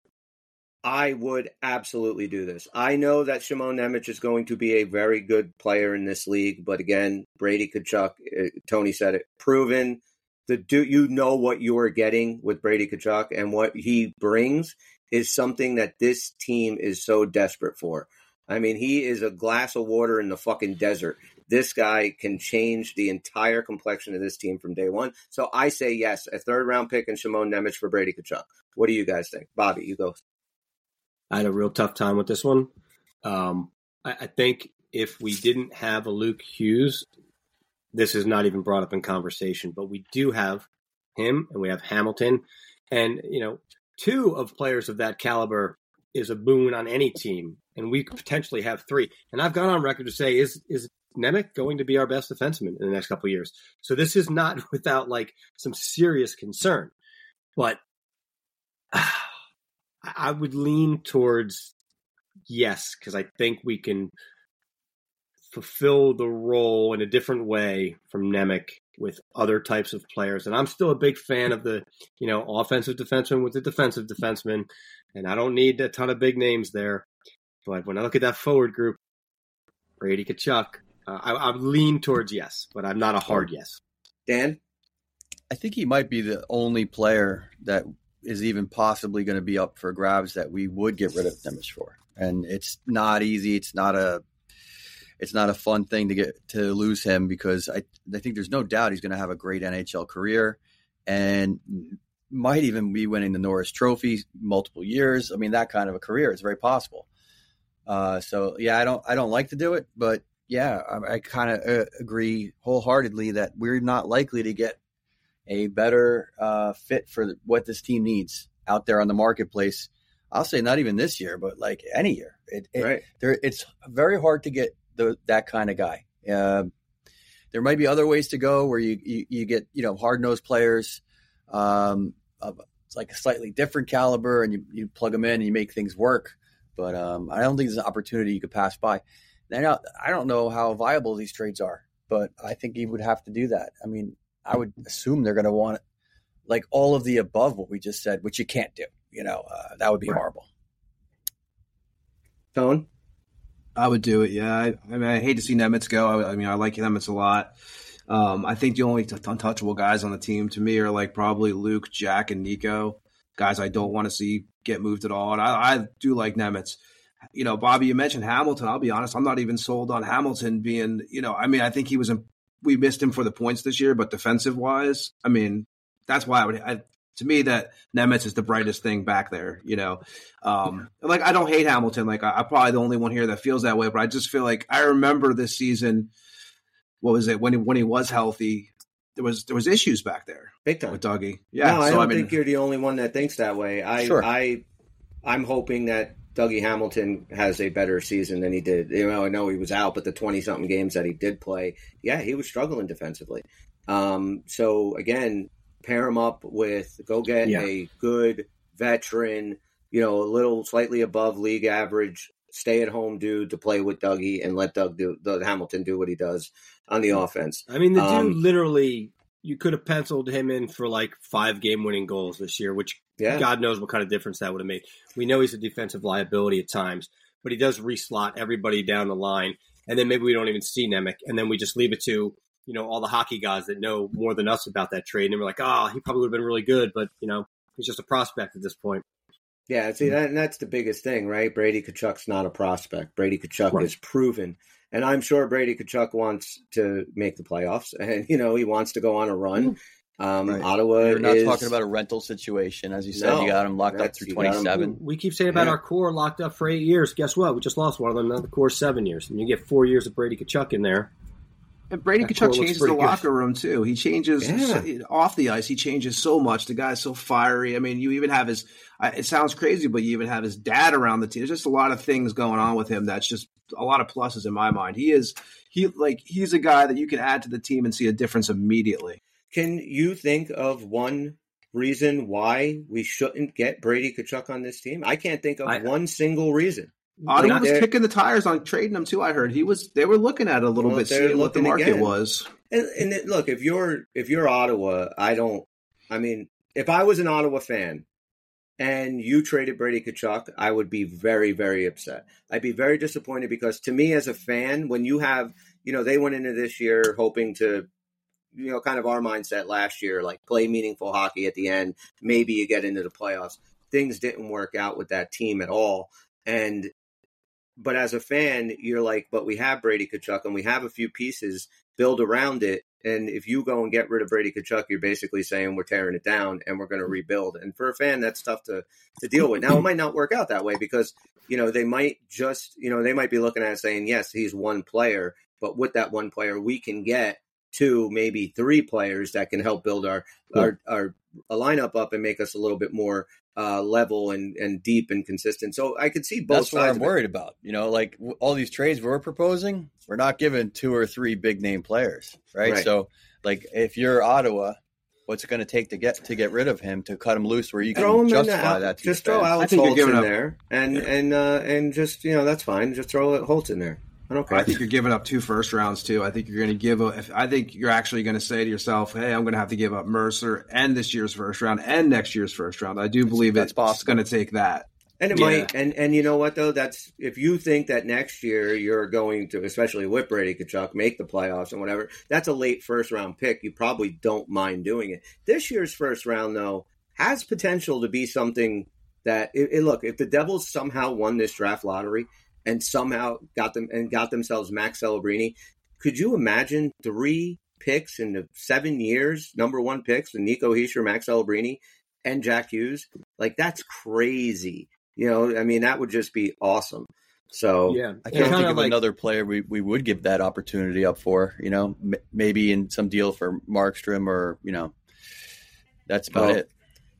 I would absolutely do this. I know that Shimon Nemec is going to be a very good player in this league, but again, Brady Tkachuk, Tony said it, proven. The do you know what you are getting with Brady Tkachuk, and what he brings is something that this team is so desperate for. I mean, he is a glass of water in the fucking desert. This guy can change the entire complexion of this team from day one. So I say yes, a third round pick and Shimon Nemec for Brady Tkachuk. What do you guys think? Bobby, you go. I had a real tough time with this one. Um, I, I think if we didn't have a Luke Hughes, this is not even brought up in conversation, but we do have him and we have Hamilton. And, you know, two of players of that caliber is a boon on any team. And we could potentially have three. And I've gone on record to say, is is Nemec going to be our best defenseman in the next couple of years? So this is not without like some serious concern. But uh, I would lean towards yes, because I think we can fulfill the role in a different way from Nemec with other types of players. And I'm still a big fan of the, you know, offensive defenseman with the defensive defenseman. And I don't need a ton of big names there. But when I look at that forward group, Brady Tkachuk, uh, I, I lean towards yes, but I'm not a hard yes. Dan? I think he might be the only player that is even possibly going to be up for grabs that we would get rid of Nemec for. And it's not easy. It's not a it's not a fun thing to get to lose him, because I, I think there's no doubt he's going to have a great N H L career and might even be winning the Norris Trophy multiple years. I mean, that kind of a career is very possible. Uh, so yeah, I don't, I don't like to do it, but yeah, I, I kind of uh, agree wholeheartedly that we're not likely to get a better uh, fit for what this team needs out there on the marketplace. I'll say not even this year, but like any year. It, it, right. There, it's very hard to get the, that kind of guy. Uh, there might be other ways to go where you, you, you get, you know, hard-nosed players, um, of, it's like a slightly different caliber, and you, you plug them in and you make things work. But um, I don't think there's an opportunity you could pass by. Now, I don't know how viable these trades are, but I think he would have to do that. I mean, I would assume they're going to want like all of the above what we just said, which you can't do. You know, uh, that would be right. horrible. Tone? I would do it, yeah. I, I mean, I hate to see Nemec go. I, I mean, I like Nemec a lot. Um, I think the only t- untouchable guys on the team to me are like probably Luke, Jack, and Nico. Guys I don't want to see get moved at all. And I, I do like Nemec. You know, Bobby, you mentioned Hamilton. I'll be honest, I'm not even sold on Hamilton being, you know, I mean, I think he was, in, we missed him for the points this year, but defensive wise, I mean, that's why I would, I, to me, that Nemec is the brightest thing back there, you know. Um, like, I don't hate Hamilton. Like, I, I'm probably the only one here that feels that way, but I just feel like I remember this season what was it when he, when he was healthy, there was there was issues back there, big time with Dougie. Yeah, no, I so, don't I mean, think you're the only one that thinks that way. I, Sure. I, I'm hoping that Dougie Hamilton has a better season than he did. You know, I know he was out, but the twenty-something games that he did play, yeah, he was struggling defensively. Um, so, again, pair him up with, go get Yeah. a good veteran, you know, a little slightly above league average, stay-at-home dude to play with Dougie and let Doug do, Doug Hamilton do what he does on the offense. I mean, the dude Um, literally, you could have penciled him in for like five game-winning goals this year, which Yeah. God knows what kind of difference that would have made. We know he's a defensive liability at times, but he does reslot everybody down the line, and then maybe we don't even see Nemec, and then we just leave it to, you know, all the hockey guys that know more than us about that trade, and we're like, oh, he probably would have been really good, but, you know, he's just a prospect at this point. Yeah, see, that, and that's the biggest thing, right? Brady Tkachuk's not a prospect. Brady Tkachuk Right. is proven. And I'm sure Brady Tkachuk wants to make the playoffs. And, you know, he wants to go on a run. Um, Right. Ottawa You're not is, talking about a rental situation. As you said, No, you got him locked up that's- through you got him- twenty-seven. We keep saying about Yeah. our core locked up for eight years. Guess what? We just lost one of them. Now the core's seven years. And you get four years of Brady Tkachuk in there. And Brady That Tkachuk core looks changes the pretty good. locker room too. He changes Yeah. off the ice. He changes so much. The guy's so fiery. I mean, you even have his. I- It sounds crazy, but you even have his dad around the team. There's just a lot of things going on with him. That's just a lot of pluses in my mind. He is he like he's a guy that you can add to the team and see a difference immediately. Can you think of one reason why we shouldn't get Brady Tkachuk on this team? I can't think of I- one single reason. Ottawa Like, was they're- kicking the tires on trading him too. I heard he was. They were looking at it a little Well, bit, they're seeing what the looking market again. was. And, and it, look, if you're if you're Ottawa, I don't. I mean, if I was an Ottawa fan and you traded Brady Tkachuk, I would be very, very upset. I'd be very disappointed because to me, as a fan, when you have, you know, they went into this year hoping to, you know, kind of our mindset last year, like play meaningful hockey at the end. Maybe you get into the playoffs. Things didn't work out with that team at all, and. But as a fan, you're like, but we have Brady Tkachuk and we have a few pieces, build around it. And if you go and get rid of Brady Tkachuk, you're basically saying we're tearing it down and we're going to rebuild. And for a fan, that's tough to, to deal with. Now, it might not work out that way because, you know, they might just, you know, they might be looking at it saying, yes, he's one player, but with that one player, we can get two, maybe three players that can help build our, Yeah. our, our lineup up and make us a little bit more uh, level and, and deep and consistent. So I could see both That's what sides I'm of it. worried about. You know, like w- all these trades we're proposing, we're not giving two or three big name players, right? Right. So, like, if you're Ottawa, what's it going to take to get to get rid of him to cut him loose where you Throw can him in justify the, that? To just your throw fans? Alex think you're Holtz in giving up- there, and and uh, and just you know that's fine. Just throw Holtz in there. I don't care. I think you're giving up two first rounds too. I think you're going to give. A, if, I think you're actually going to say to yourself, "Hey, I'm going to have to give up Mercer and this year's first round and next year's first round." I do believe That's it's possible. going to take that. And it Yeah. might, and, and you know what though? That's if you think that next year you're going to, especially with Brady Tkachuk, make the playoffs and whatever. That's a late first round pick. You probably don't mind doing it. This year's first round though has potential to be something that. It, it, look, if the Devils somehow won this draft lottery and somehow got them and got themselves Max Celebrini, could you imagine three picks in the seven years, number one picks, with Nico Hischier, Max Celebrini, and Jack Hughes? Like that's crazy. You know, I mean, that would just be awesome. So Yeah. I And can't kinda think of like- another player we, we would give that opportunity up for, you know, m- maybe in some deal for Markstrom or, you know, that's about Well, it.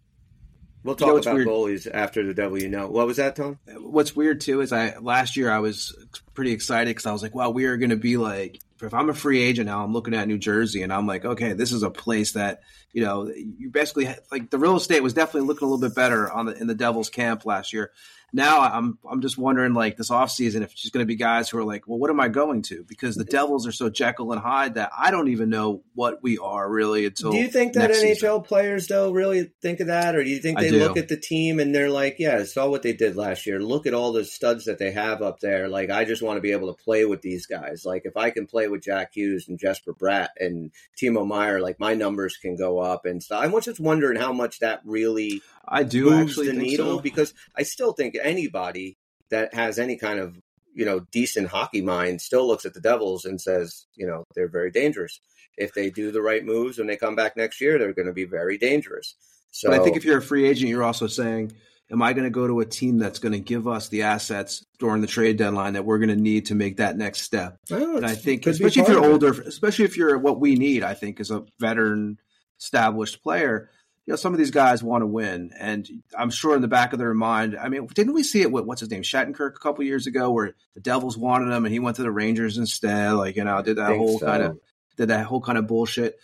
we'll You talk know what's about weird? goalies after the devil. You know, what was that, Tom? What's weird too is I last year I was pretty excited because I was like, wow, we are going to be like, if I'm a free agent now, I'm looking at New Jersey and I'm like, okay, this is a place that, you know, you basically like the real estate was definitely looking a little bit better on the in the Devils camp last year. Now I'm I'm just wondering like this offseason if it's just going to be guys who are like, well, what am I going to? Because the Devils are so Jekyll and Hyde that I don't even know what we are really until. Do you think that next N H L season. players though really think of that, or do you think I they do. look at the team and they're like, "Yeah, I saw what they did last year. Look at all the studs that they have up there. Like, I just want to be able to play with these guys. Like, if I can play with Jack Hughes and Jesper Bratt and Timo Meyer, like my numbers can go up and stuff." I was just wondering how much that really I do moves actually the think needle so. because I still think anybody that has any kind of, you know, decent hockey mind still looks at the Devils and says, you know, they're very dangerous. If they do the right moves when they come back next year, they're going to be very dangerous. So But I think if you're a free agent, you're also saying am I going to go to a team that's going to give us the assets during the trade deadline that we're going to need to make that next step? Oh, and I think, especially if you're older, especially if you're what we need, I think, is a veteran, established player. You know, some of these guys want to win, and I'm sure in the back of their mind, I mean, didn't we see it with, what's his name, Shattenkirk a couple years ago, where the Devils wanted him and he went to the Rangers instead, like, you know, did that whole so. kind of, did that whole kind of bullshit.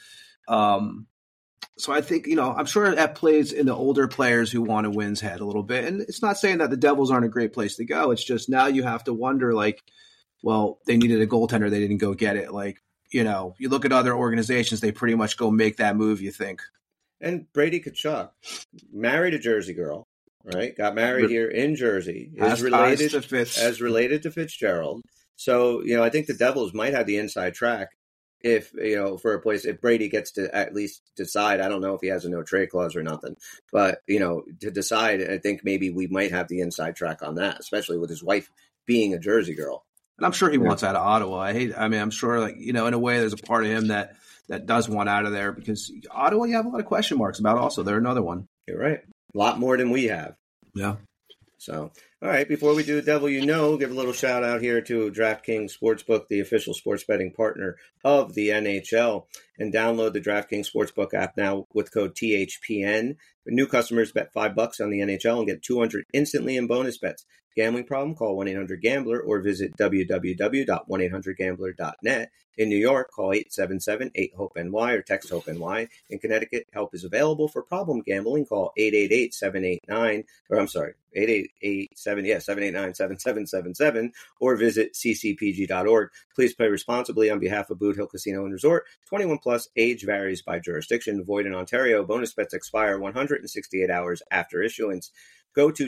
Um, so I think, you know, I'm sure that plays in the older players who want to win's head a little bit. And it's not saying that the Devils aren't a great place to go. It's just now you have to wonder, like, well, they needed a goaltender. They didn't go get it. Like, you know, you look at other organizations, they pretty much go make that move, you think. And Brady Tkachuk married a Jersey girl, right? Got married here in Jersey. Is related to Fitz. as related to Fitzgerald. So, you know, I think the Devils might have the inside track if, you know, for a place, if Brady gets to at least decide. I don't know if he has a no trade clause or nothing, but, you know, to decide, I think maybe we might have the inside track on that, especially with his wife being a Jersey girl. And I'm sure he yeah. wants out of Ottawa. I hate, I mean, I'm sure, like, you know, in a way, there's a part of him that. that does want out of there, because Ottawa, you have a lot of question marks about also. They're another one. You're right. A lot more than we have. Yeah. So, all right, before we do Devil You Know, give a little shout out here to DraftKings Sportsbook, the official sports betting partner of the N H L. And download the DraftKings Sportsbook app now with code T H P N. New customers bet five bucks on the N H L and get two hundred instantly in bonus bets. Gambling problem? Call one eight hundred gambler or visit w w w dot one eight hundred gambler dot net. In New York, call eight seven seven eight hope N Y or text HOPE-NY. In Connecticut, help is available for problem gambling. Call eight eight eight seven eight nine, or I'm sorry, eight eight eight seven, yeah, seven eight nine seven seven seven seven, or visit c c p g dot org. Please play responsibly on behalf of Boot Hill Casino and Resort. twenty-one plus, age varies by jurisdiction. Void in Ontario. Bonus bets expire one hundred sixty-eight hours after issuance. Go to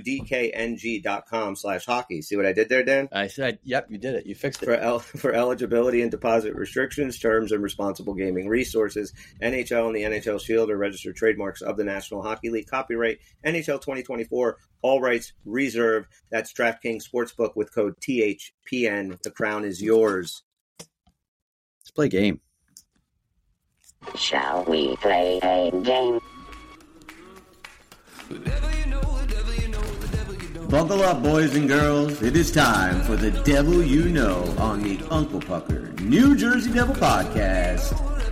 dkng.com slash hockey. See what I did there, Dan? I said, yep, you did it. You fixed it. For, el- for eligibility and deposit restrictions, terms, and responsible gaming resources, N H L and the N H L Shield are registered trademarks of the National Hockey League. Copyright N H L twenty twenty-four. All rights reserved. That's DraftKings Sportsbook with code T H P N. The crown is yours. Let's play a game. Shall we play a game? Buckle up, boys and girls. It is time for the Devil You Know on the Uncle Pucker New Jersey Devil Podcast.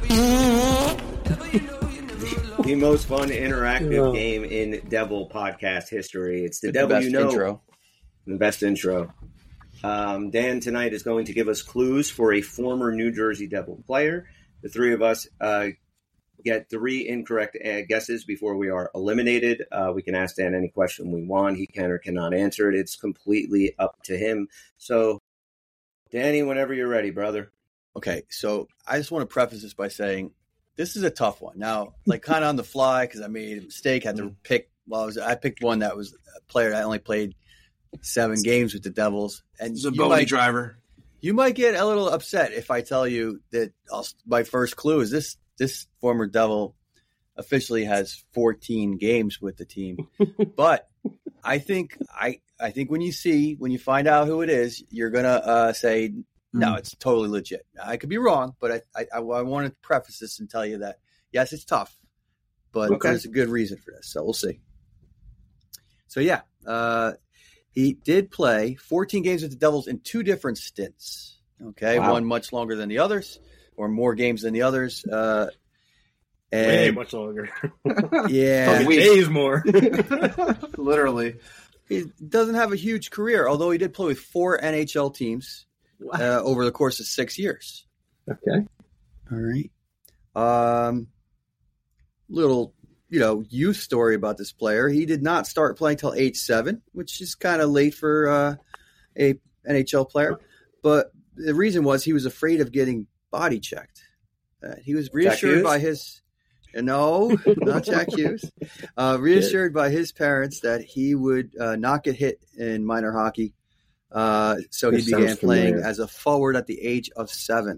The most fun interactive yeah. game in Devil podcast history. It's the, the Devil You Know. Intro. The best intro. Um, Dan tonight is going to give us clues for a former New Jersey Devil player. The three of us uh, get three incorrect guesses before we are eliminated. Uh, we can ask Dan any question we want. He can or cannot answer it. It's completely up to him. So, Danny, whenever you're ready, brother. Okay, so I just want to preface this by saying this is a tough one. Now, like kind of on the fly, because I made a mistake, had to pick. Well, I, was, I picked one that was a player that only played seven games with the Devils. And it's a bogey driver. You might get a little upset if I tell you that I'll, my first clue is this. This former Devil officially has fourteen games with the team, but I think I I think when you see when you find out who it is, you're gonna uh, say no, mm. it's totally legit. I could be wrong, but I I, I want to preface this and tell you that yes, it's tough, but okay. there's a good reason for this. So we'll see. So yeah, uh, he did play fourteen games with the Devils in two different stints. Okay, wow. One much longer than the others. Or more games than the others. Uh, and, Way much longer. Yeah. Days more. Literally. He doesn't have a huge career, although he did play with four N H L teams wow. uh, over the course of six years. Okay. All right. Um, little, you know, youth story about this player. He did not start playing till age seven, which is kind of late for uh, a N H L player. But the reason was he was afraid of getting body checked. Uh, he was reassured by his uh, no, not Jack Hughes. Uh, reassured by his parents that he would uh, not get hit in minor hockey. Uh, so he began playing as a forward at the age of seven.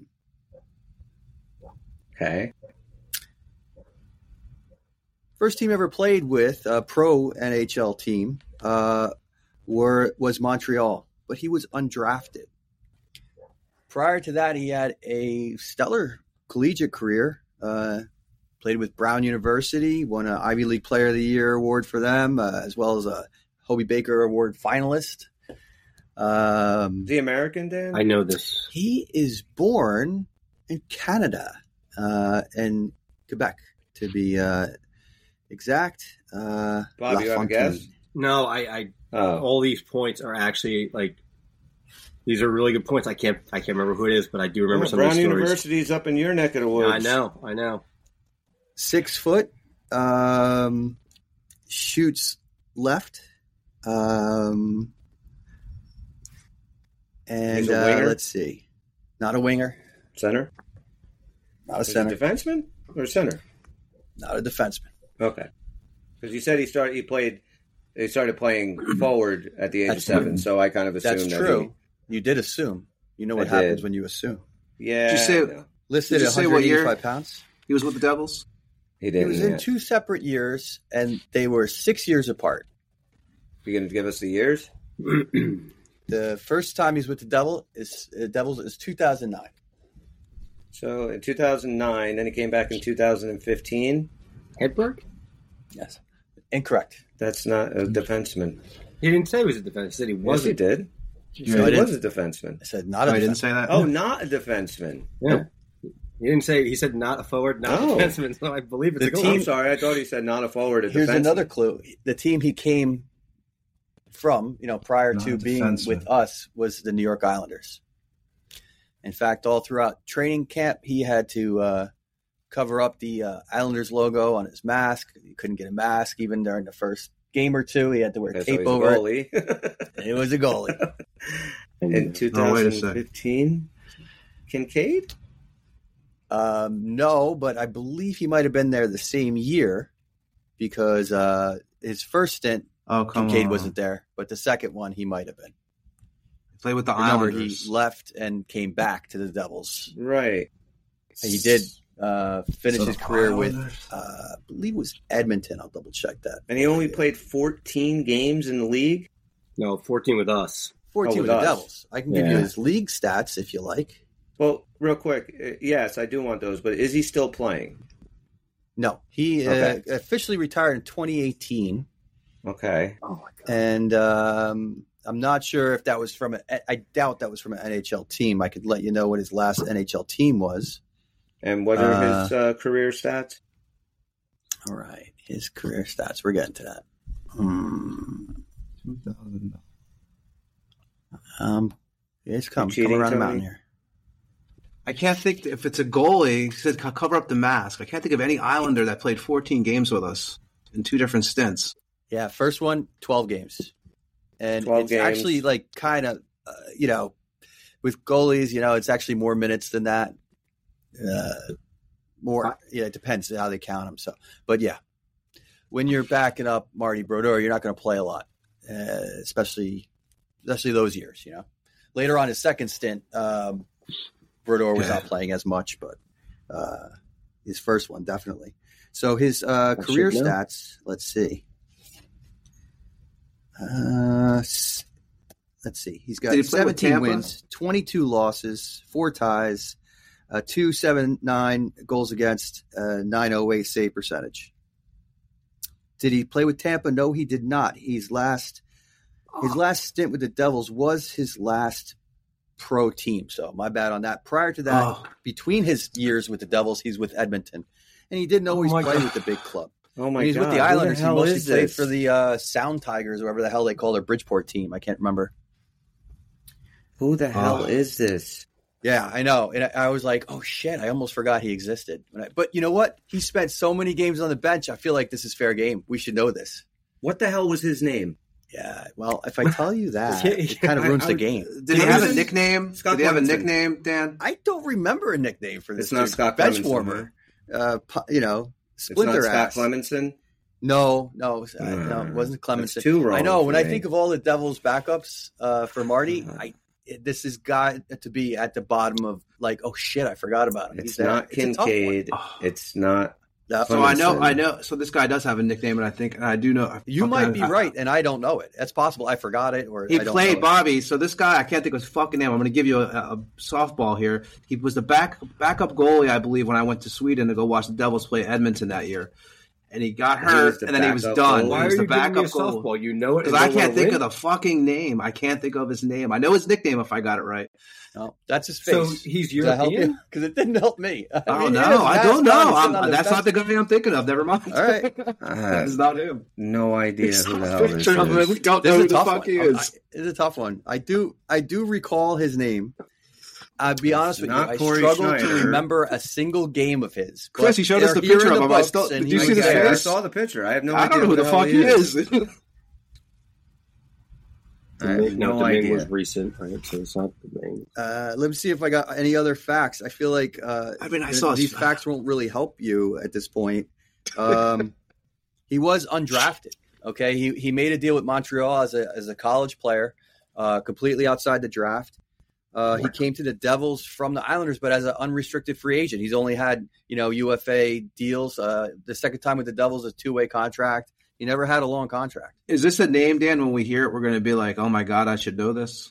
Okay. First team ever played with a pro N H L team uh, were was Montreal, but he was undrafted. Prior to that, he had a stellar collegiate career. Uh, played with Brown University, won an Ivy League Player of the Year award for them, uh, as well as a Hobie Baker Award finalist. Um, the American, Dan? I know this. He is born in Canada, uh, in Quebec, to be uh, exact. Uh, Bob, you have a guess? No, I. I oh. All these points are actually like these are really good points. I can't. I can't remember who it is, but I do remember oh, some Brown of the stories. University's up in your neck of the woods. Yeah, I know. I know. Six foot, um, shoots left, um, and He's a uh, winger? let's see, not a winger, Center? not a Is he center, defenseman or center? not a defenseman. Okay. Because you said he started. He played. He started playing forward at the age That's of seven, true. so I kind of assumed That's that true. You did assume. You know what I happens did. when you assume. He, yeah. Did you say- I know. Listed Did you at say what year? one hundred eighty-five pounds. He was with the Devils? He He didn't. was in yet. two separate years, and they were six years apart. You going to give us the years? The first time he's with the Devil is uh, Devils is two thousand nine. So in two thousand nine, then he came back in two thousand fifteen. Hedberg? Yes, incorrect. That's not a defenseman. He didn't say he was a defenseman. He said he Yes, wasn't. he did. He No, said I he was a didn't. defenseman. I said not a Oh, I didn't defenseman. say that? Oh, not a defenseman. Yeah. He didn't say. He said not a forward, not Oh. a defenseman. So I believe it's The a goal. team- I'm sorry. I thought he said not a forward, a Here's defenseman. another clue. The team he came from, you know, prior Not to a being defenseman. with us was the New York Islanders. In fact, all throughout training camp, he had to uh, cover up the uh, Islanders logo on his mask. He couldn't get a mask even during the first game or two. He had to wear Okay, so tape he's a over it. goalie. It was a goalie. In Oh, wait a twenty sec. fifteen, Kincaid? Um, no, but I believe he might have been there the same year because uh, his first stint, Oh, come Kincaid on. wasn't there, but the second one he might have been. He played with the Remember, Islanders. he left and came back to the Devils. Right. And he did uh, finish So his the career with, Islanders. uh, I believe it was Edmonton. I'll double check that. And he only played fourteen games in the league? No, fourteen with us. fourteen Oh, with with the us. Devils. I can give you Yeah. his league stats if you like. Well, real quick, uh, yes, I do want those, but is he still playing? No, he Okay. uh, officially retired in twenty eighteen. Okay. Oh my god. And um, I'm not sure if that was from a, I doubt that was from an N H L team. I could let you know what his last N H L team was. And what are Uh, his uh, career stats? All right. His career stats. We're getting to that. Hmm. two thousand nine. Um, it's coming, cheating, coming around the Tony? mountain here. I can't think if it's a goalie. He said co- cover up the mask. I can't think of any Islander that played fourteen games with us in two different stints. Yeah, first one, twelve games. And twelve it's games. actually like kind of, uh, you know, with goalies, you know, it's actually more minutes than that. Uh, more, yeah, it depends how they count them. So, but yeah, when you're backing up Marty Brodeur, you're not going to play a lot, uh, especially, especially those years, you know. Later on his second stint, um, Brodeur was Yeah. not playing as much, but uh, his first one, definitely. So his uh, I career should know. stats, let's see. Uh, s- let's see. He's got Did he play with seventeen Tampa? wins, twenty-two losses, four ties, uh, two seven nine goals against, uh, nine oh eight save percentage. Did he play with Tampa? No, he did not. He's last. His last stint with the Devils was his last pro team. So my bad on that. Prior to that, Oh. between his years with the Devils, he's with Edmonton, and he didn't always my play God. with the big club. Oh my When he's god! with the Who Islanders, he hell mostly is played this? for the uh, Sound Tigers, or whatever the hell they call their Bridgeport team. I can't remember. Who the hell Oh. is this? Yeah, I know. And I, I was like, oh, shit, I almost forgot he existed. When I, but you know what? He spent so many games on the bench. I feel like this is fair game. We should know this. What the hell was his name? Yeah, well, if I tell you that, Yeah, it kind of I- ruins I the would- game. Did he have a Clemens? nickname? Scott Did he have a Clemens. nickname, Dan? I don't remember a nickname for this. It's not dude. Scott bench Clemenson, warmer. Uh, pu- you know, It's not splinter Scott ass. Clemenson. No, no, uh, no, it wasn't Clemens. That's too wrong I know. for When I me. think of all the Devils backups uh, for Marty, Uh-huh. I this has got to be at the bottom of like, oh shit, I forgot about him. It's He's there. not It's a tough one. Kincaid. It's not. Yeah. So I know, Clemenson. I know. So this guy does have a nickname, and I think, and I do know. You fucking- might be I- right, and I don't know it. That's possible. I forgot it, or He I don't played know it. Bobby. So this guy, I can't think of his fucking name. I'm going to give you a, a softball here. He was the back backup goalie, I believe, when I went to Sweden to go watch the Devils play Edmonton that year. and he got And he was hurt, the and then he was backup done. goalie. Why He was are the you giving me a backup goal. softball? You know it. Because and I don't can't wanna think win? of the fucking name. I can't think of his name. I know his nickname if I got it right. No, that's his face. So he's Does that help European? you? Because it didn't help me. I Oh mean, no, he doesn't I have don't know. time to sit I'm, on his that's not bench. the guy I'm thinking of. Never mind. All right. I That's have not him. no idea It's who a the hell this picture of him. is. We don't This know is who a the tough fuck one. he I- is. It's a tough one. I do I do recall his name. I'll be honest with you, not I Corey struggle to Schneider. remember a single game of his. Chris, But he showed us they're the here picture in of the him. I books, still- and did you he's see the there. I face? saw the picture. I have no I idea don't know who the hell fuck he is. I have no, no Domingue idea. was recent, right? So it's not Domingue. Uh, let me see if I got any other facts. I feel like uh, I mean, I th- saw these his- facts won't really help you at this point. Um, he was undrafted. Okay, he he made a deal with Montreal as a as a college player, uh, completely outside the draft. Uh, he came to the Devils from the Islanders, but as an unrestricted free agent. He's only had you know U F A deals. Uh, the second time with the Devils, a two way contract. He never had a long contract. Is this a name, Dan? When we hear it, we're going to be like, "Oh my god, I should know this."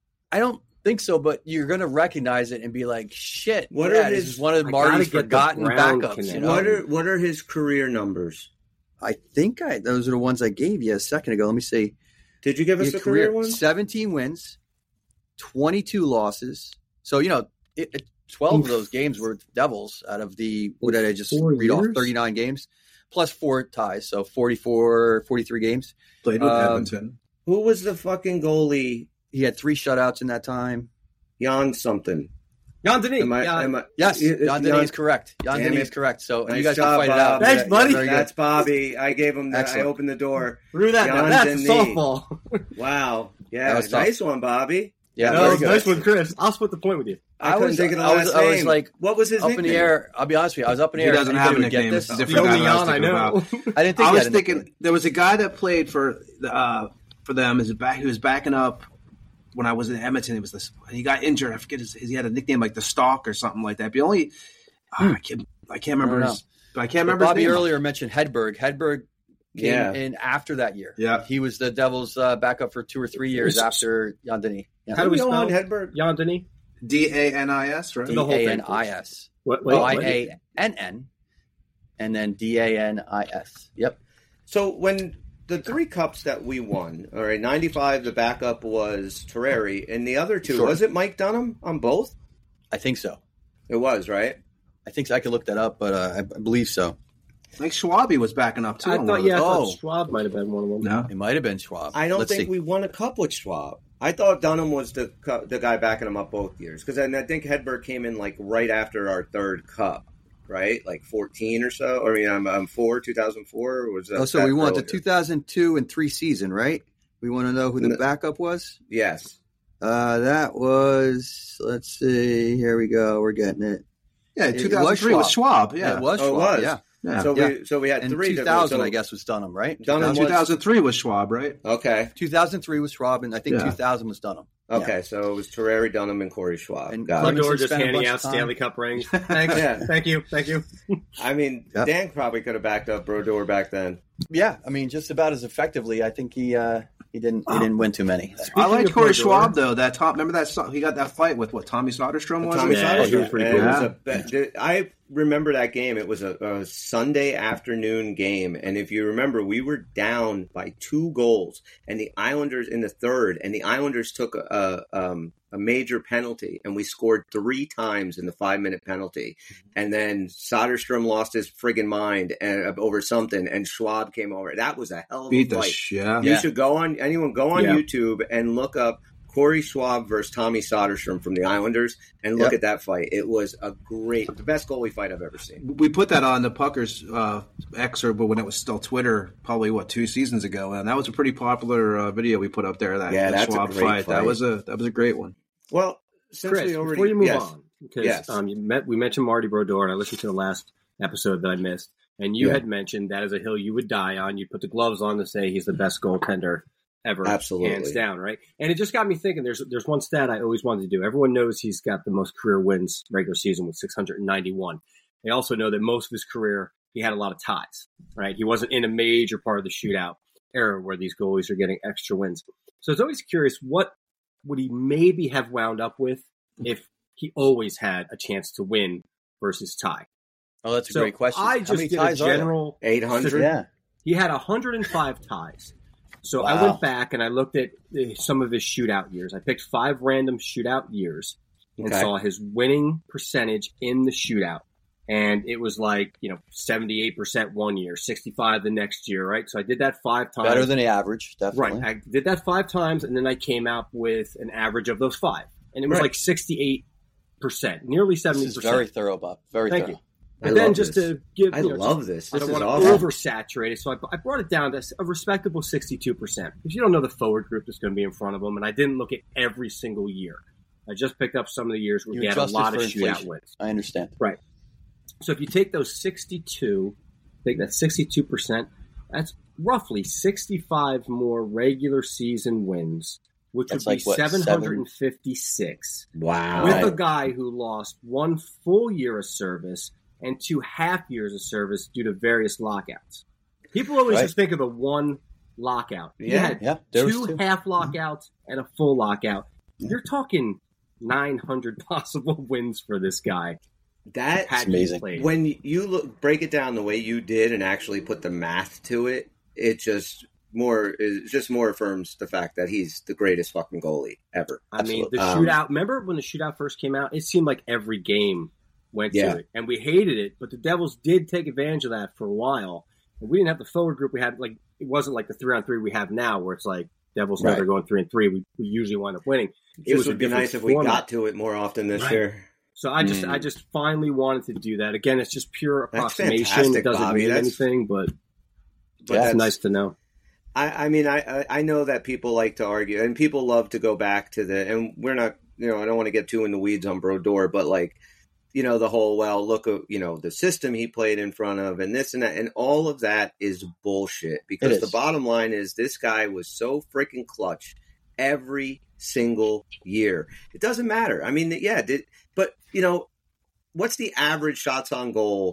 I don't think so, but you're going to recognize it and be like, "Shit, What yeah, are this his- is one of I Marty's gotta get the forgotten Brown backups." You connection. know? What are what are his career numbers? I think I those are the ones I gave you a second ago. Let me see. Did you give us His the career ones? seventeen wins, twenty-two losses. So, you know, it, it, twelve of those games were Devils out of the, what did I just Four read off? years? thirty-nine games, plus four ties. So forty-four, forty-three games. Played with Um, Edmonton. Who was the fucking goalie? He had three shutouts in that time. Jan something. Jan Denis. Am I, Jan- am I, Yes, Jan- Jan Denis is correct. Jan Damn Denis it. is correct. So Nice you guys job, can fight Bob. it out. Thanks, Yeah, buddy. very good. That's Bobby. I gave him. The, I Excellent. opened the door. Through that. Jan Now that's a Denis. softball. Wow. Yeah, That was tough. nice one, Bobby. Yeah, No, very it's good. nice one, Chris. I'll split the point with you. I, I couldn't was- think of the I was- last I was name. like, what was his Up nickname? in the air. I'll be honest with you. I was up in the He air. doesn't Anybody have a would get nickname. this? It's The different only guy I was Jan I thinking know. about. I didn't think I he was had a nickname. thinking there was a guy that played for the, uh, for them. Is back? He was backing up when I was in Edmonton. It was this. He got injured. I forget his. He had a nickname like the Stalk or something like that. But only ah, I can't. I can't remember I don't his. I can't But remember Bobby his name. earlier mentioned Hedberg. Hedberg came Yeah. in after that year. Yeah. He was the Devils' uh, backup for two or three years Yes. after Jan Denis. Yeah. How do we Go spell on, Hedberg. Jan Denis? D A N I S, right? D the whole A thing, N I S. What? Oh, Wait, I what? A N N. And then D A N I S. Yep. So when the three cups that we won, all right, ninety-five, the backup was Terreri, and the other two, Sure. was it Mike Dunham on both? I think so. It was, right? I think so. I could look that up, but uh, I I believe so. Like Schwabe was backing up too. I on thought, one of yeah, I those. thought Oh. Schwab might have been one of them. No. It might have been Schwab. I don't Let's think see. we won a cup with Schwab. I thought Dunham was the cu- the guy backing him up both years, because I think Hedberg came in like right after our third cup, right? Like fourteen or so, or I mean, I'm, I'm four, two thousand four. Or was that, Oh, so that we won the earlier? two thousand two and three season, right? We want to know who the No. backup was? Yes. Uh, that was, let's see. Here we go. We're getting it. Yeah, It two thousand three was Schwab. Yeah, It was Oh, it Schwab, was. yeah. Yeah. So Yeah. we so we had And three. two that- thousand, so I guess, was Dunham, right? Dunham two thousand three was Schwab, right? Okay. two thousand three was Schwab, and I think Yeah. two thousand was Dunham. Okay, Yeah. so it was Terreri, Dunham, and Corey Schwab. And Got Clemens- it. Clemens Clemens just spent a handing bunch out of time. Stanley Cup rings. Thanks. Yeah. Thank you. Thank you. I mean, Yep. Dan probably could have backed up Brodeur back then. Yeah, I mean, just about as effectively. I think he uh, he didn't he didn't win too many. I like of Corey Brodeur- Schwab though. That Tom, remember that song? He got that fight with what Tommy Soderstrom was. Tommy it? Yeah, Soderstrom. he was pretty And cool. it was a be- I remember that game. It was a, a Sunday afternoon game, and if you remember, we were down by two goals, and the Islanders in the third, and the Islanders took a um, a major penalty, and we scored three times in the five minute penalty, and then Soderstrom lost his friggin' mind and, over something, and Schwab came over. That was a hell of a Beat the fight. sh- yeah. You Yeah. should go on. Anyone go on Yeah. YouTube and look up Corey Schwab versus Tommy Soderstrom from the Islanders, and look Yep. at that fight. It was a great, the best goalie fight I've ever seen. We put that on the Puckers uh, excerpt, but when it was still Twitter, probably what two seasons ago, and that was a pretty popular uh, video we put up there. That Yeah, that that's a Schwab great fight. fight. That was a that was a great one. Well, since Chris, we already before you move yes. on, because Yes. um, you met, we mentioned Marty Brodeur, and I listened to the last episode that I missed, and you Yeah. had mentioned that is a hill you would die on. You'd put the gloves on to say he's the best goaltender ever, Absolutely. hands down, right? And it just got me thinking. There's there's one stat I always wanted to do. Everyone knows he's got the most career wins regular season with six hundred ninety-one. They also know that most of his career he had a lot of ties, right? He wasn't in a major part of the shootout era where these goalies are getting extra wins. So I was always curious, what would he maybe have wound up with if he always had a chance to win versus tie? Oh, that's a So great question. I How just many did ties a are there? general eight hundred? Yeah. He had one hundred five ties. So I Wow. went back and I looked at uh, some of his shootout years. I picked five random shootout years and Okay. saw his winning percentage in the shootout. And it was like, you know, seventy-eight percent one year, sixty-five the next year, right? So I did that five times. Better than the average, definitely. Right. I did that five times, and then I came out with an average of those five. And it was Right. like sixty-eight percent, nearly seventy This percent. is very thorough, Bob. Very Thank thorough. you. I And then love just this. to give, I you know, love just- this. I This don't is want to awesome. oversaturate it, so I, I brought it down to a respectable sixty-two percent. Because you don't know the forward group that's going to be in front of them, and I didn't look at every single year. I just picked up some of the years where You he had a adjusted lot for of shootout inflation. wins. I understand. Right. So if you take those sixty-two, take that sixty-two percent, that's roughly sixty-five more regular season wins, which That's would like be what, seven hundred fifty-six. Wow. With a guy who lost one full year of service and two half years of service due to various lockouts. People always Right. just think of the one lockout. He Yeah, had yeah, there was two two. half lockouts and a full lockout. You're talking nine hundred possible wins for this guy. That's had he amazing. played. When you look break it down the way you did and actually put the math to it, it just more it just more affirms the fact that he's the greatest fucking goalie ever. I mean, the Um, shootout. Remember when the shootout first came out? It seemed like every game went Yeah. to it, and we hated it. But the Devils did take advantage of that for a while. And we didn't have the forward group we had. Like it wasn't like the three on three we have now, where it's like Devils know Right. they're going three and three. We, we usually wind up winning. It This was a would be different nice if we format. got to it more often this Right. year. So I just, Mm. I just finally wanted to do that. Again, it's just pure That's approximation. fantastic, It doesn't Bobby. mean That's- anything, but, but Yeah, it's it's- nice to know. I, I mean, I, I I know that people like to argue, and people love to go back to the, and we're not, you know, I don't want to get too in the weeds on Brodeur, but like, you know, the whole, well, look at, you know, the system he played in front of and this and that, and all of that is bullshit because It the is. bottom line is this guy was so freaking clutch every single year. It doesn't matter. I mean, yeah, did, but, you know, what's the average shots on goal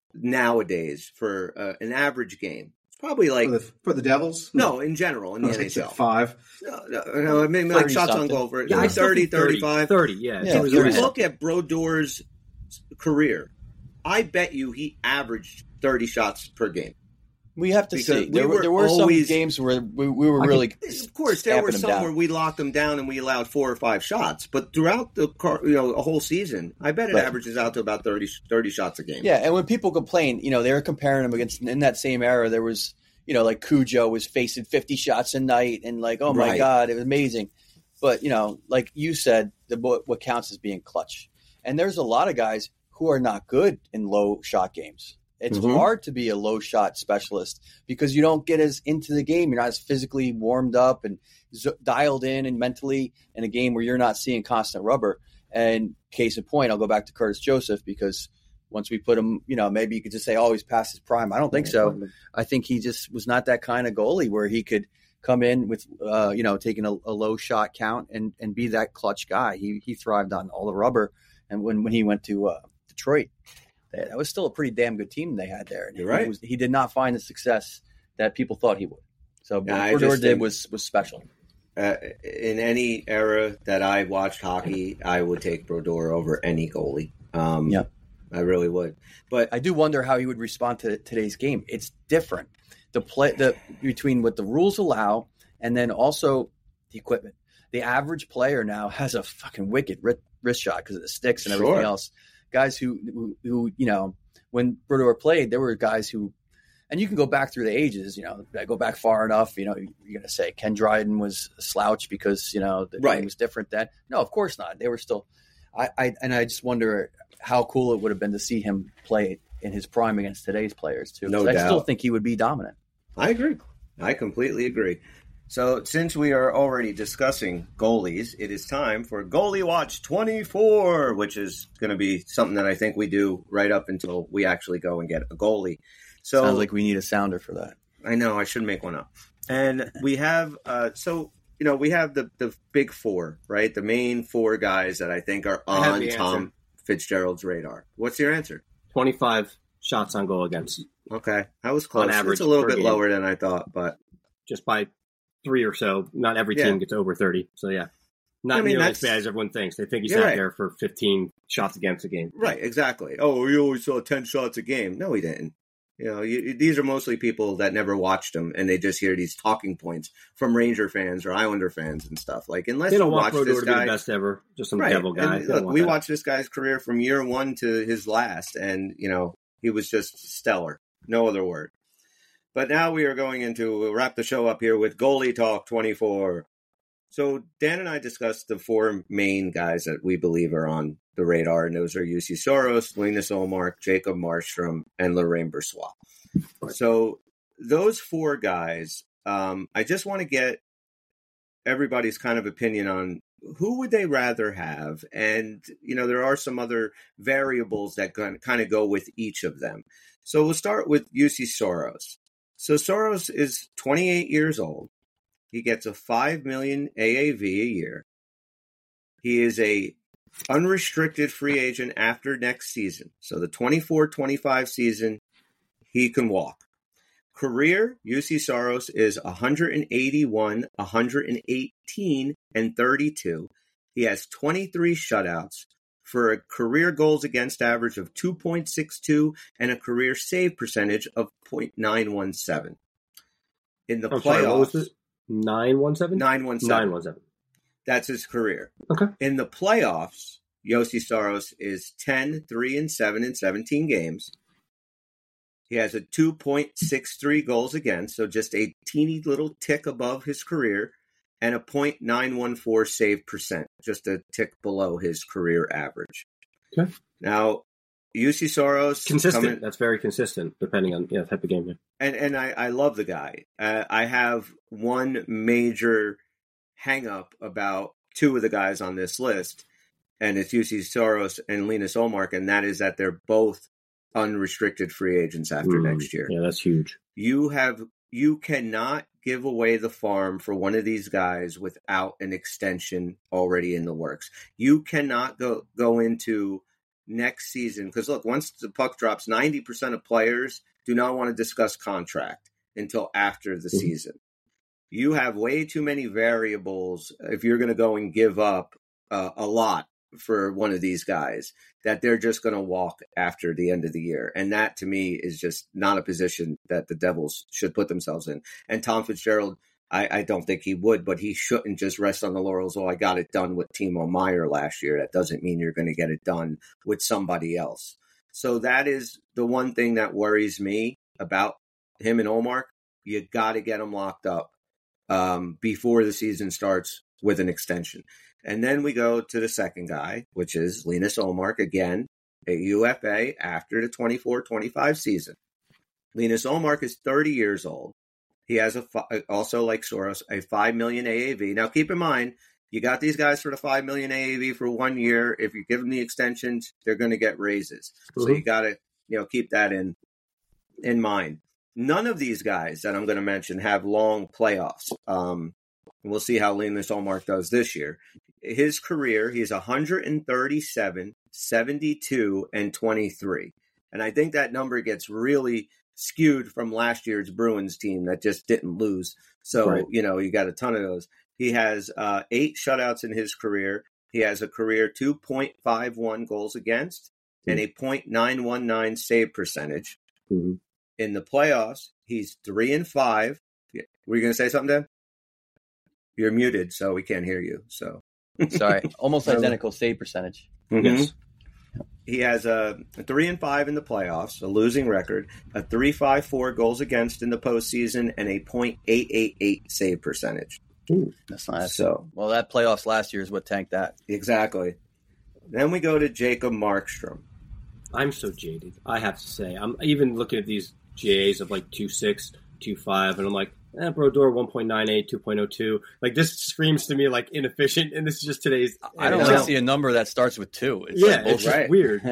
nowadays for uh, an average game? It's probably like, for the, for the Devils. no, in general, in the I N think H it's like L. five. No, no, no, I mean, like thirty shots on something. goal for Yeah, I like still thirty, think thirty, thirty-five. thirty, yeah. Yeah, It was If you around- look at Brodeur's career, I bet you he averaged thirty shots per game. We have to Because see. we There were, were there were always- some games where we, we were I really Of course, there were stamping them some down. where we locked them down and we allowed four or five shots. But throughout the car, you know, a whole season, I bet it Right. averages out to about thirty, thirty shots a game. Yeah, and when people complain, you know, they were comparing him against in that same era. There was, you know, like Cujo was facing fifty shots a night, and like, oh my Right. god, it was amazing. But you know, like you said, the what what counts as being clutch. And there's a lot of guys who are not good in low shot games. It's Mhm. hard to be a low shot specialist because you don't get as into the game. You're not as physically warmed up and z- dialed in and mentally in a game where you're not seeing constant rubber. And case in point, I'll go back to Curtis Joseph because once we put him, you know, maybe you could just say, oh, he's past his prime. I don't think so. I think he just was not that kind of goalie where he could come in with, uh, you know, taking a, a low shot count and, and be that clutch guy. He he thrived on all the rubber. And when, when he went to uh, Detroit, that was still a pretty damn good team they had there. And You're he, right. was, he did not find the success that people thought he would. So Yeah, I what Brodeur just did think- was was special. Uh, in any era that I watched hockey, I would take Brodeur over any goalie. Um, Yeah. I really would. But I do wonder how he would respond to today's game. It's different. The play the between what the rules allow and then also the equipment. The average player now has a fucking wicked wrist, wrist shot because of the sticks and everything Sure. else. Guys who, who who you know when Brodeur played, there were guys who, and you can go back through the ages. You know, I go back far enough. You know, you're going to say Ken Dryden was a slouch because you know the Right. game was different then. No, of course not. They were still. I, I and I just wonder how cool it would have been to see him play in his prime against today's players too. No I still doubt. think he would be dominant. I agree. I completely agree. So since we are already discussing goalies, it is time for Goalie Watch twenty-four, which is going to be something that I think we do right up until we actually go and get a goalie. So Sounds like we need a sounder for that. I know I should make one up. And we have, uh, so, you know, we have the, the big four, right? The main four guys that I think are I have on the Tom answer. Fitzgerald's radar. What's your answer? twenty-five shots on goal against, Okay. I was close. On average It's a little per bit game. lower than I thought, but just by three or so. Not every Yeah. team gets over thirty. So, yeah. Not I mean, nearly that's, as bad as everyone thinks. They think he You're sat right. there for fifteen shots against a game. Right, exactly. Oh, he always saw ten shots a game. No, he didn't. You know, you, these are mostly people that never watched him, and they just hear these talking points from Ranger fans or Islander fans and stuff. Like, unless They don't you want watch Brodeur this to be guy, the best ever. Just some right. devil guy. And They don't look, want we that. watched this guy's career from year one to his last, and you know, he was just stellar. No other word. But now we are going into we'll wrap the show up here with Goalie Talk twenty-four. So Dan and I discussed the four main guys that we believe are on the radar, and those are U C Soros, Linus Ullmark, Jacob Markstrom, and Lorraine Brossoit. So those four guys, um, I just want to get everybody's kind of opinion on who would they rather have, and you know there are some other variables that kind of go with each of them. So we'll start with U C Soros. So Soros is twenty-eight years old. He gets a five million A A V a year. He is a unrestricted free agent after next season. So the twenty-four twenty-five season, he can walk. Career, U C Soros is one eighty-one, one eighteen, and thirty-two. He has twenty-three shutouts for a career goals against average of two point six two and a career save percentage of point nine one seven. In the I'm Oh, playoffs, sorry, what was it? nine one seven? nine one seven. nine one seven. That's his career. Okay. In the playoffs, Josi Soros is ten, three, and seven in seventeen games. He has a two point six three goals against, so just a teeny little tick above his career, and a point nine one four save percent, just a tick below his career average. Okay. Now, U C Soros Consistent. coming- That's very consistent, depending on yeah type of game. Yeah. and and I, I love the guy. Uh, I have one major hang up about two of the guys on this list, and it's U C Soros and Linus Ullmark, and that is that they're both unrestricted free agents after Mm, next year. Yeah, that's huge. You have you cannot give away the farm for one of these guys without an extension already in the works. You cannot go go into next season because look, once the puck drops, ninety percent of players do not want to discuss contract until after the Mhm. season. You have way too many variables if you're going to go and give up uh, a lot for one of these guys that they're just going to walk after the end of the year. And that to me is just not a position that the Devils should put themselves in. And Tom Fitzgerald, I, I don't think he would, but he shouldn't just rest on the laurels. Oh, I got it done with Timo Meier last year. That doesn't mean you're going to get it done with somebody else. So that is the one thing that worries me about him and Ullmark. You got to get him locked up um, before the season starts with an extension. And then we go to the second guy, which is Linus Ullmark, again, a U F A after the twenty-four twenty-five season. Linus Ullmark is thirty years old. He has a also, like Soros, a five million A A V. Now, keep in mind, you got these guys for the five million A A V for one year. If you give them the extensions, they're going to get raises. Mm-hmm. So you got to, you know, keep that in in mind. None of these guys that I'm going to mention have long playoffs. Um, we'll see how Linus Ullmark does this year. His career, he's one thirty-seven, seventy-two, and twenty-three. And I think that number gets really skewed from last year's Bruins team that just didn't lose. So, right. you know, you got a ton of those. He has uh, eight shutouts in his career. He has a career two point five one goals against mm-hmm. and a point nine one nine save percentage. Mm-hmm. In the playoffs, he's three and five. Were you going to say something, Dan? You're muted, so we can't hear you. So sorry, almost identical save percentage. Mm-hmm. Yes. He has a, a three and five in the playoffs, a losing record, a three five four goals against in the postseason, and a point eight eight eight save percentage. Ooh, that's nice. So, well, that playoffs last year is what tanked that. Exactly. Then we go to Jacob Markstrom. I'm so jaded, I have to say. I'm even looking at these G As of like two six, two five, and I'm like, eh, Brodeur one point nine eight, two point oh two. Like, this screams to me like inefficient, and this is just today's. I don't like see a number that starts with two. It's yeah, it's just right. weird.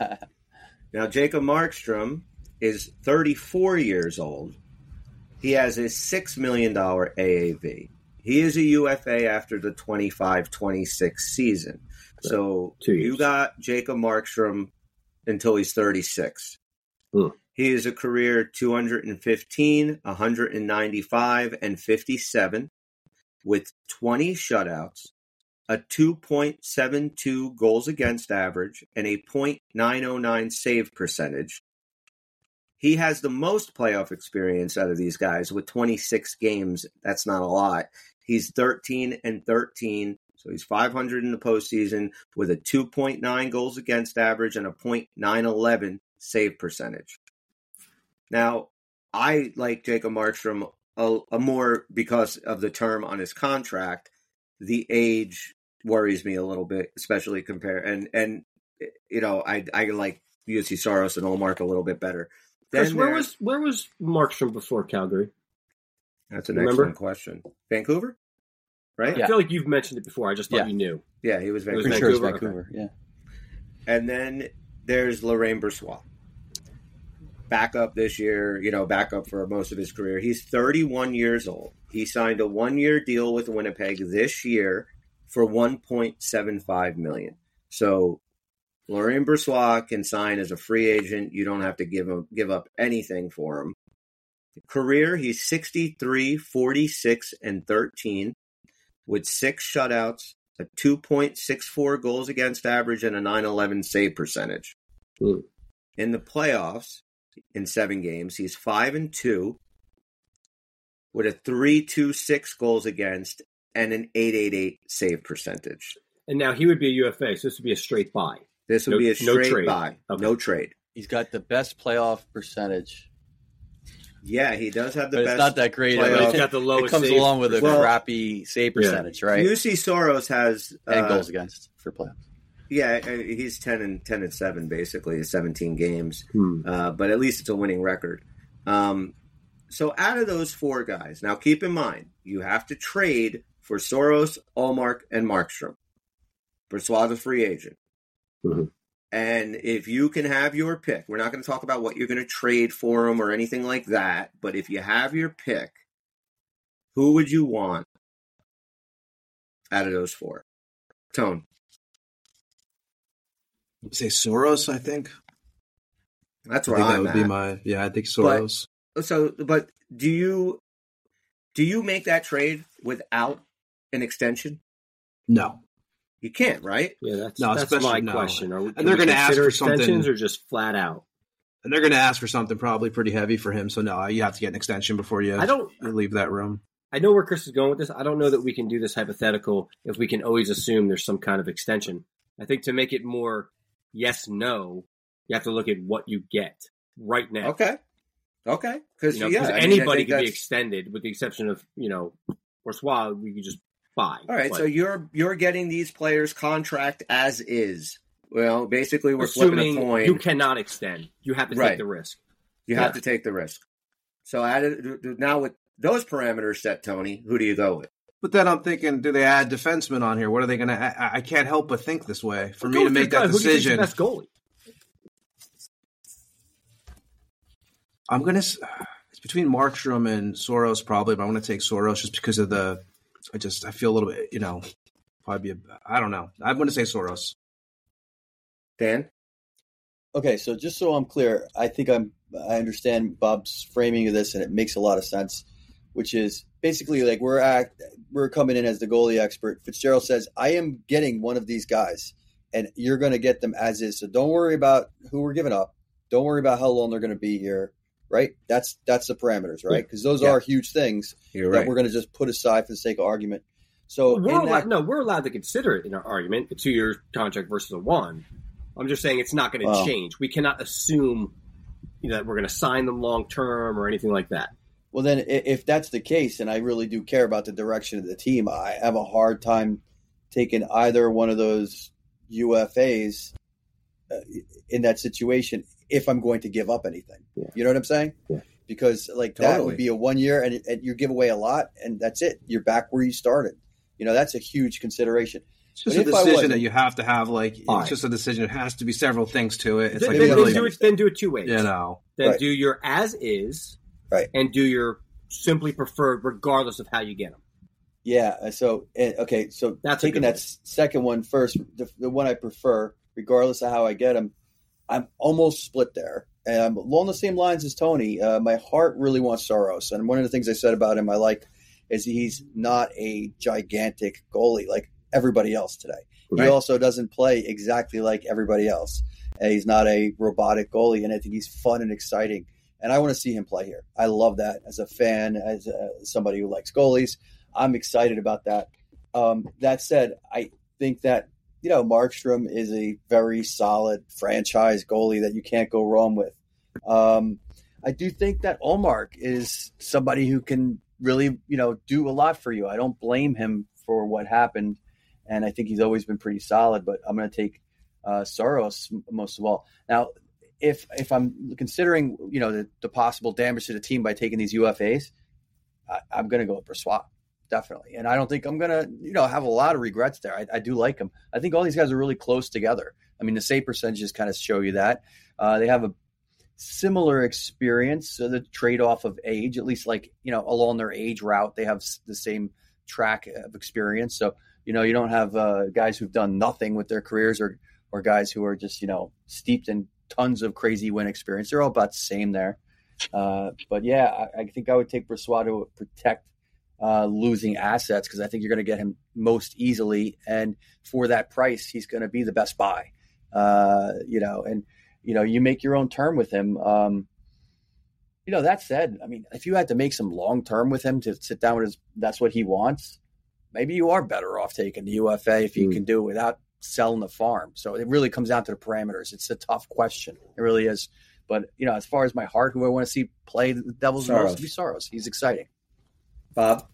Now, Jacob Markstrom is thirty-four years old. He has a six million dollars A A V. He is a U F A after the twenty-five twenty-six season. So you got Jacob Markstrom until he's thirty-six. Hmm. He is a career two fifteen, one ninety-five, and fifty-seven with twenty shutouts a two point seven two goals against average, and a point nine oh nine save percentage. He has the most playoff experience out of these guys with twenty-six games. That's not a lot. He's thirteen and thirteen, so he's five hundred in the postseason with a two point nine goals against average and a point nine one one save percentage. Now, I like Jacob Markstrom a, a more because of the term on his contract. The age worries me a little bit, especially compare and and you know I I like U C Saros and Ullmark a little bit better. Chris, where was where was Markstrom before Calgary? That's an Remember? excellent question. Vancouver, right? I feel like you've mentioned it before. I just thought Yeah. you knew. Yeah, he was It was Vancouver. Pretty sure it's Vancouver, Vancouver. Yeah. And then there's Laurent Brossoit. Backup this year, you know, backup for most of his career. He's thirty-one years old. He signed a one-year deal with Winnipeg this year for one point seven five million dollars. So Laurent Brossoit can sign as a free agent. You don't have to give him give up anything for him. Career, he's sixty-three, forty-six, and thirteen with six shutouts, a two point six four goals against average, and a nine eleven save percentage. Mm. In the playoffs, in seven games, he's five and two with a three two six goals against and an eight eighty-eight save percentage. And now he would be a U F A, so this would be a straight buy. This would No- be a no straight trade. buy. Okay. No trade. He's got the best playoff percentage. Yeah, he does have the But best. it's not that great. playoff- I mean, He's got the it lowest comes save along with a Well, crappy save yeah. percentage, right? U C Soros has and uh, goals against for playoffs. Yeah, uh, he's ten and ten and seven basically, seventeen games. Hmm. Uh, but at least it's a winning record. Um, so out of those four guys, now keep in mind you have to trade for Soros, Ullmark, and Markstrom. Brossoit's a free agent. Mhm. And if you can have your pick, we're not going to talk about what you're going to trade for him or anything like that. But if you have your pick, who would you want out of those four? Tone. Say Soros, I think. That's I where think that I'm would at. be my yeah. I think Soros. So, but do you do you make that trade without an extension? No, You can't, right? Yeah, that's No, that's especially- my no. question. Are we, And can they're we gonna ask consider for something- extensions or just flat out? and they're going to ask for something probably pretty heavy for him. So no, you have to get an extension before you, I don't- you leave that room. I know where Chris is going with this. I don't know that we can do this hypothetical if we can always assume there's some kind of extension. I think to make it more yes, no, you have to look at what you get right now. Okay. Okay. Because You know, yeah, 'cause I mean, I anybody think can be that's- extended with the exception of, you know, Brossoit, we could just buy. All right, But so you're you're getting these players' contract as is. Well, basically, we're flipping assuming a coin. you cannot extend, you have to Right. take the risk. You have to take the risk. So added, now with those parameters set, Tony, who do you go with? But then I'm thinking, do they add defensemen on here? What are they going to? I, I can't help but think this way. For Well, me go to with make your that guy. Who do you think's the decision, best goalie? I'm going to. It's between Markstrom and Soros probably, but I'm going to take Soros just because of the. I just I feel a little bit, you know, probably be a. I don't know. I'm going to say Soros. Dan? Okay, so just so I'm clear, I think I'm I understand Bob's framing of this, and it makes a lot of sense. Which is basically like we're at we're coming in as the goalie expert. Fitzgerald says, "I am getting one of these guys, and you're going to get them as is. So don't worry about who we're giving up. Don't worry about how long they're going to be here. Right? That's that's the parameters, right? Because those Yeah. are huge things You're that right. we're going to just put aside for the sake of argument. So We're in allowed, that, no, we're allowed to consider it in our argument, a two-year contract versus a one. I'm just saying it's not going to Wow. change. We cannot assume you know, that we're going to sign them long-term or anything like that. Well, then, i- if that's the case, and I really do care about the direction of the team, I have a hard time taking either one of those U F As uh, in that situation if I'm going to give up anything. Yeah. You know what I'm saying? Yeah. Because like that Totally. would be a one year, and, and you give away a lot, and that's it. You're back where you started. You know, that's a huge consideration. It's just But a if I decision wasn't- that you have to have. Like All it's right. just a decision. It has to be several things to it. It's Then, like then, a then million, do it, then do it two ways. you know. Then Right. do your as is, Right. and do your simply preferred, regardless of how you get them. Yeah. uh, So uh, okay. So That's a taking good that one. s- second one first, the, the one I prefer, regardless of how I get them, I'm almost split there. And I'm along the same lines as Tony. Uh, my heart really wants Soros, and one of the things I said about him I like is he's not a gigantic goalie. Like everybody else today. Right. He also doesn't play exactly like everybody else. And he's not a robotic goalie, and I think he's fun and exciting. And I want to see him play here. I love that as a fan, as a, somebody who likes goalies. I'm excited about that. Um, that said, I think that, you know, Markstrom is a very solid franchise goalie that you can't go wrong with. Um, I do think that Ullmark is somebody who can really, you know, do a lot for you. I don't blame him for what happened, and I think he's always been pretty solid, but I'm going to take uh, Saros most of all. Now, if if I'm considering, you know, the, the possible damage to the team by taking these U F As, I, I'm going to go with Brossoit, definitely. And I don't think I'm going to, you know, have a lot of regrets there. I, I do like him. I think all these guys are really close together. I mean, the save percentages kind of show you that. Uh, they have a similar experience, so the trade-off of age, at least like, you know, along their age route, they have the same track of experience. So, you know, you don't have uh, guys who've done nothing with their careers or or guys who are just, you know, steeped in tons of crazy win experience. They're all about the same there. Uh, but yeah, I, I think I would take Brossoit to protect uh, losing assets, because I think you're going to get him most easily. And for that price, he's going to be the best buy, uh, you know, and, you know, you make your own term with him. Um, you know, that said, I mean, if you had to make some long term with him to sit down with his, that's what he wants, maybe you are better off taking the U F A if you mm. can do it without selling the farm. So it really comes down to the parameters. It's a tough question. It really is. But, you know, as far as my heart, who I want to see play the Devils the most, be Saros. He's exciting. Bob?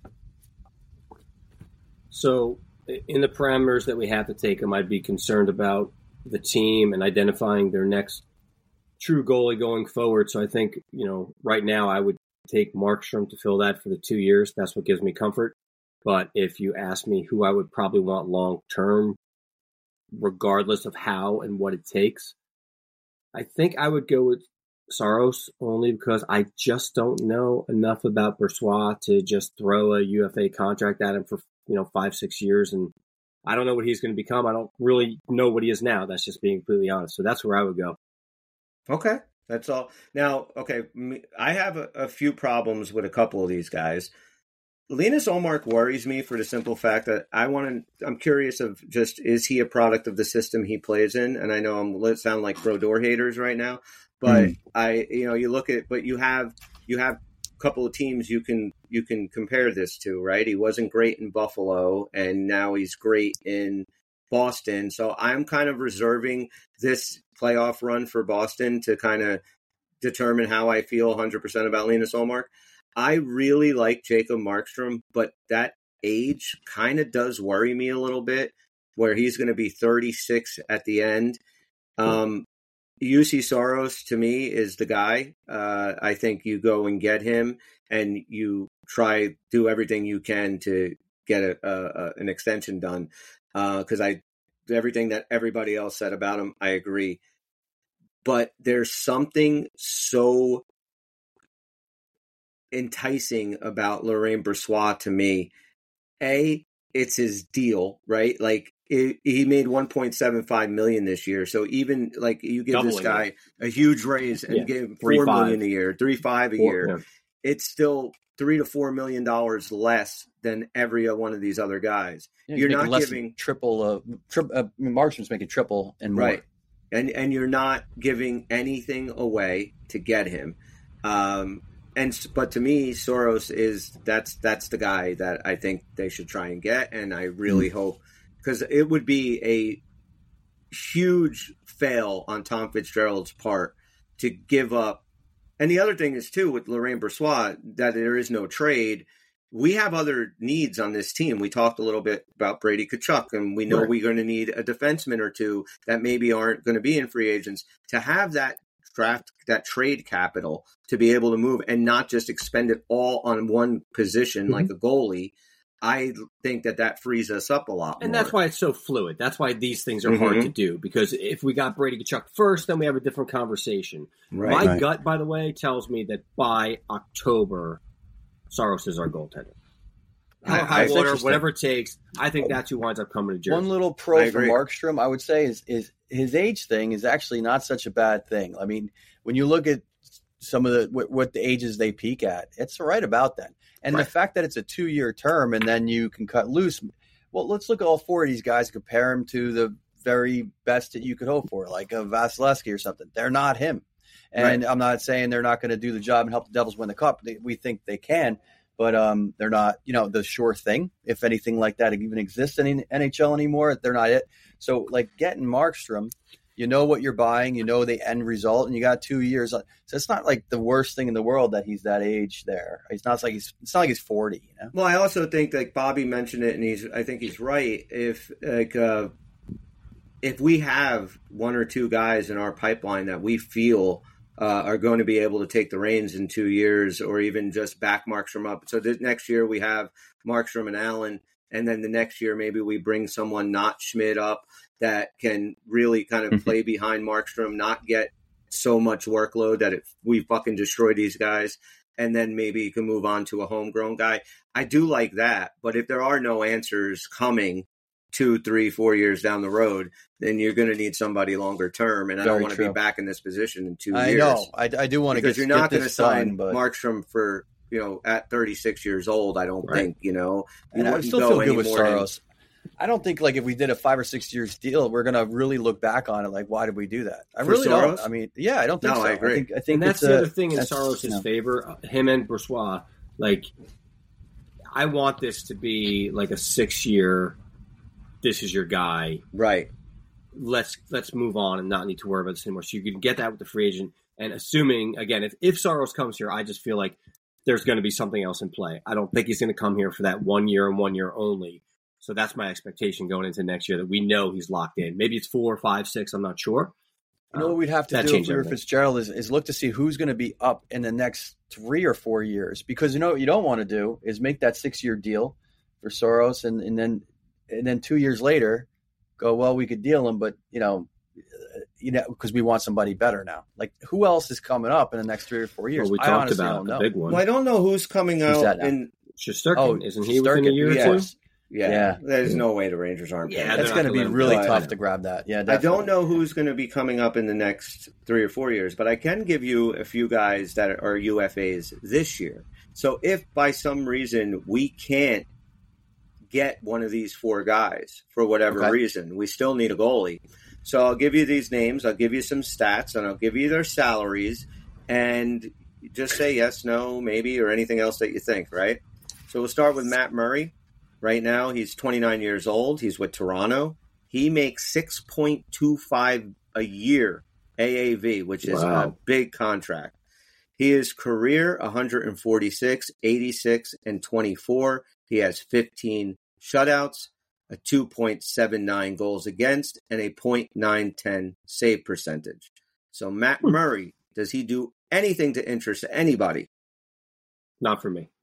So in the parameters that we have to take him, I'd be concerned about the team and identifying their next true goalie going forward. So I think, you know, right now I would take Markstrom to fill that for the two years. That's what gives me comfort. But if you ask me who I would probably want long term, regardless of how and what it takes, I think I would go with Saros, only because I just don't know enough about Brossoit to just throw a U F A contract at him for, you know, five, six years. And I don't know what he's going to become. I don't really know what he is now. That's just being completely honest. So that's where I would go. Okay. That's all. Now, okay, I have a, a few problems with a couple of these guys. Linus Ullmark worries me for the simple fact that I want to, I'm curious of just, is he a product of the system he plays in? And I know I'm let's sound like Brodeur haters right now, but mm. I, you know, you look at, but you have, you have a couple of teams you can, you can compare this to, right? He wasn't great in Buffalo and now he's great in Boston. So I'm kind of reserving this playoff run for Boston to kind of determine how I feel one hundred percent about Linus Ullmark. I really like Jacob Markstrom, but that age kind of does worry me a little bit, where he's going to be thirty-six at the end. Um, U C Saros, to me, is the guy. Uh, I think you go and get him, and you try do everything you can to get a, a, a, an extension done. Because uh, I everything that everybody else said about him, I agree. But there's something so enticing about Laurent Brossoit to me. A, it's his deal, right? Like it, he made one point seven five million this year. So even like you give Doubling this guy it. a huge raise and yeah. give him four million a year, three five a four, year, yeah. it's still three to four million dollars less than every one of these other guys. Yeah, you're not giving triple. Uh, tri- uh, Markstrom's making triple and more. Right, and and you're not giving anything away to get him. Um, And but to me, Saros is that's that's the guy that I think they should try and get, and I really mm. hope, because it would be a huge fail on Tom Fitzgerald's part to give up. And the other thing is too with Laurent Brossoit that there is no trade. We have other needs on this team. We talked a little bit about Brady Tkachuk, and we know right. we're going to need a defenseman or two that maybe aren't going to be in free agents to have that. Draft that trade capital to be able to move and not just expend it all on one position mm-hmm. like a goalie. I think that that frees us up a lot and more. That's why it's so fluid. That's why these things are mm-hmm. hard to do, because if we got Brady Tkachuk first, then we have a different conversation. Right, My right. gut, by the way, tells me that by October, Saros is our goaltender. High, high water, whatever it takes. I think that's who winds up coming to Jersey. One little pro for Markstrom, I would say, is is his age thing is actually not such a bad thing. I mean, when you look at some of the what, what the ages they peak at, it's right about that. And right. the fact that it's a two year term and then you can cut loose Well, let's look at all four of these guys and compare them to the very best that you could hope for, like a Vasilevsky or something. They're not him. And right. I'm not saying they're not going to do the job and help the Devils win the cup. They, we think they can, but um, they're not, you know, the sure thing. If anything like that even exists in N H L anymore, they're not it. So, like, getting Markstrom, you know what you're buying, you know the end result, and you got two years. So it's not like the worst thing in the world that he's that age there. It's not like he's it's not like he's forty. You know? Well, I also think like Bobby mentioned it, and he's I think he's right. If like uh, if we have one or two guys in our pipeline that we feel uh, are going to be able to take the reins in two years, or even just back Markstrom up. So this next year we have Markstrom and Allen, and then the next year maybe we bring someone not Schmidt up that can really kind of play behind Markstrom, not get so much workload that it, we fucking destroy these guys, and then maybe you can move on to a homegrown guy. I do like that, but if there are no answers coming two, three, four years down the road, then you're going to need somebody longer term, and I Very don't want to true. be back in this position in two I years. know. I, I do want to because get you're not get going to this sign done, but Markstrom for, you know, at thirty-six years old, I don't Right. think, you know. You And I wouldn't still go feel good any with more than- Saros. I don't think like if we did a five or six years deal, we're gonna really look back on it like, why did we do that? I For really Saros? don't. I mean, yeah, I don't think No, so. I agree. I think, I think and that's it's the a- other thing in that's, Saros' you know, favor. uh, Him and Brossois, like, I want this to be like a six-year. This is your guy, right? Let's let's move on and not need to worry about this anymore. So you can get that with the free agent. And assuming again, if if Saros comes here, I just feel like there's going to be something else in play. I don't think he's going to come here for that one year and one year only. So that's my expectation going into next year, that we know he's locked in. Maybe it's four, five, six. I'm not sure. You know what we'd have to That do if changed we were everything. Fitzgerald is, is look to see who's going to be up in the next three or four years. Because you know what you don't want to do is make that six-year deal for Soros, and, and then and then two years later go, well, we could deal him, but you know, uh, you know, because we want somebody better now. Like who else is coming up in the next three or four years? Well, we I talked honestly about don't the know. big one. Well, I don't know who's coming Who's out that now? in Shesterkin, Oh, isn't he within a Shesterkin, year or yeah. two? Yeah. Yeah. There's no way the Rangers aren't paying. Yeah, That's they're going to not be gonna really let him tough go. to grab that. Yeah, I definitely. don't know who's going to be coming up in the next three or four years, but I can give you a few guys that are U F As this year. So if by some reason we can't get one of these four guys for whatever Okay. reason, we still need a goalie. So I'll give you these names, I'll give you some stats, and I'll give you their salaries, and just say yes, no, maybe, or anything else that you think, right? So we'll start with Matt Murray. Right now, he's twenty-nine years old. He's with Toronto. He makes six point two five a year A A V, which is Wow. a big contract. He is career one forty-six, eighty-six, and twenty-four. He has fifteen shutouts, a two point seven nine goals against, and a point nine one zero save percentage. So Matt Murray, does he do anything to interest anybody? Not for me.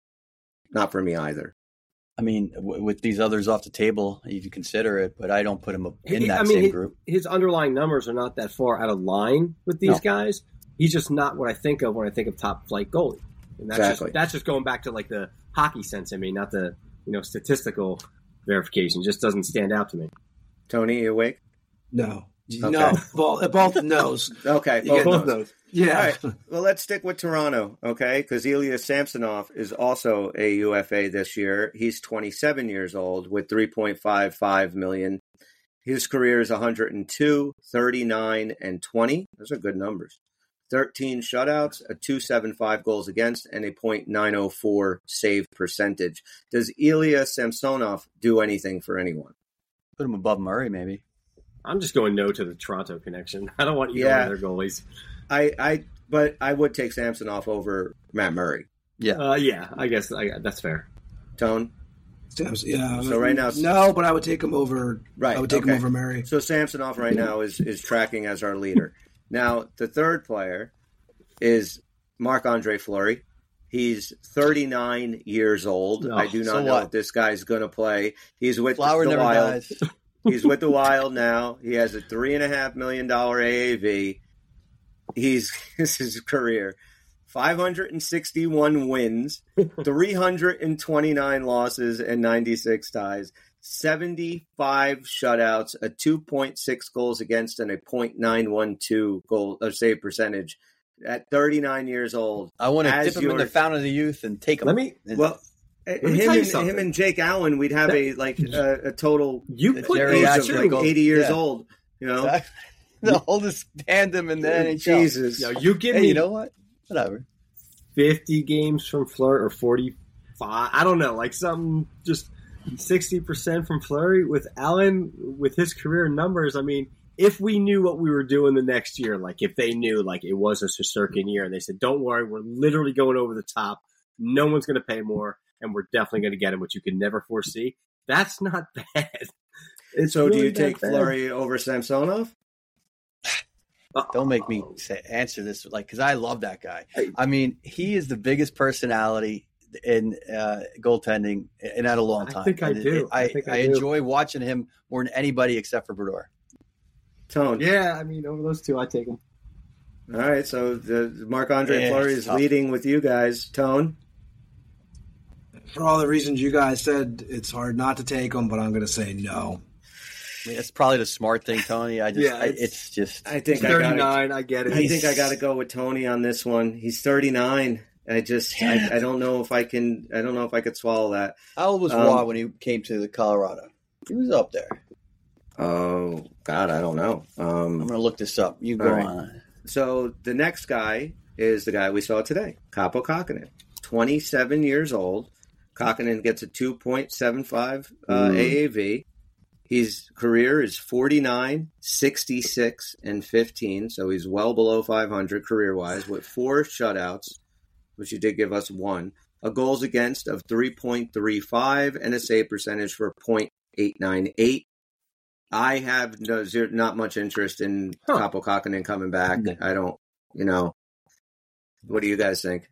Not for me either. I mean, w- with these others off the table, you can consider it, but I don't put him up in He- that I mean, same his, group. his underlying numbers are not that far out of line with these No. guys. He's just not what I think of when I think of top flight goalie. And that's Exactly. just that's just going back to like the hockey sense. I mean, not the you know statistical verification. Just doesn't stand out to me. Tony, you awake? No. Okay. No. Both, both knows. Okay, You both get knows. those. Yeah. All right. Well, let's stick with Toronto, okay? Because Ilya Samsonov is also a U F A this year. He's twenty-seven years old with three point five five million. His career is one hundred two, thirty-nine, and twenty. Those are good numbers. thirteen shutouts, a two point seven five goals against, and a point nine oh four save percentage. Does Ilya Samsonov do anything for anyone? Put him above Murray, maybe. I'm just going no to the Toronto connection. I don't want you Yeah. going to their goalies. I, I, but I would take Samsonov over Matt Murray. Yeah. Uh, yeah, I guess I, that's fair. Tone? Samson, yeah. So right now- no, but I would take him over. Right. I would take okay. him over Murray. So Samsonov right now is, is tracking as our leader. Now, the third player is Marc-Andre Fleury. He's thirty-nine years old. Oh, I do not so know what? if this guy's going to play. He's with Flower the never Wild. dies. He's with the Wild now. He has a three and a half million dollar A A V. He's this is his career. five hundred sixty-one wins, three hundred twenty-nine losses, and ninety-six ties. seventy-five shutouts, a two point six goals against, and a point nine one two goal or save percentage. At thirty-nine years old, I want to as dip him in your- the fountain of the youth and take him. Let me And- Well, him, and, him and Jake Allen, we'd have a like a, a total you put age of like eighty years yeah. old. You know, exactly. The oldest tandem in the N H L. Jesus, you, know, you give hey, me you know what? Whatever. Fifty games from Fleury or forty-five. I don't know, like something just sixty percent from Fleury with Allen with his career numbers. I mean, if we knew what we were doing the next year, like if they knew like it was a Shesterkin year and they said, "Don't worry, we're literally going over the top. No one's going to pay more, and we're definitely going to get him," which you can never foresee. That's not bad. It's so, really do you take bad. Fleury over Samsonov? Don't make me say, answer this like because I love that guy. I mean, he is the biggest personality in uh, goaltending in at a long time. I think I and do. It, I, I, think I, I do. enjoy watching him more than anybody except for Brodeur. Tone. Yeah, I mean, over those two, I take him. All right, so the Marc-Andre yeah, Fleury is leading with you guys. Tone? For all the reasons you guys said, it's hard not to take him, but I'm going to say no. I mean, that's probably the smart thing, Tony. I just, yeah, I, it's just. I think thirty-nine. I, gotta, I get it. I think I got to go with Tony on this one. He's thirty-nine. I just, I, I don't know if I can. I don't know if I could swallow that. How old was um, Roy when he came to the Colorado? He was up there. Oh God, I don't know. Um, I'm going to look this up. You go right. on. So the next guy is the guy we saw today, Kaapo Kähkönen, twenty-seven years old. Kähkönen gets a two point seven five uh, mm. A A V. His career is forty-nine, sixty-six, and fifteen, so he's well below five hundred career-wise with four shutouts, which you did give us one, a goals against of three point three five, and a save percentage for point eight nine eight. I have no, zero, not much interest in huh. Kaapo Kähkönen coming back. No. I don't, you know. What do you guys think?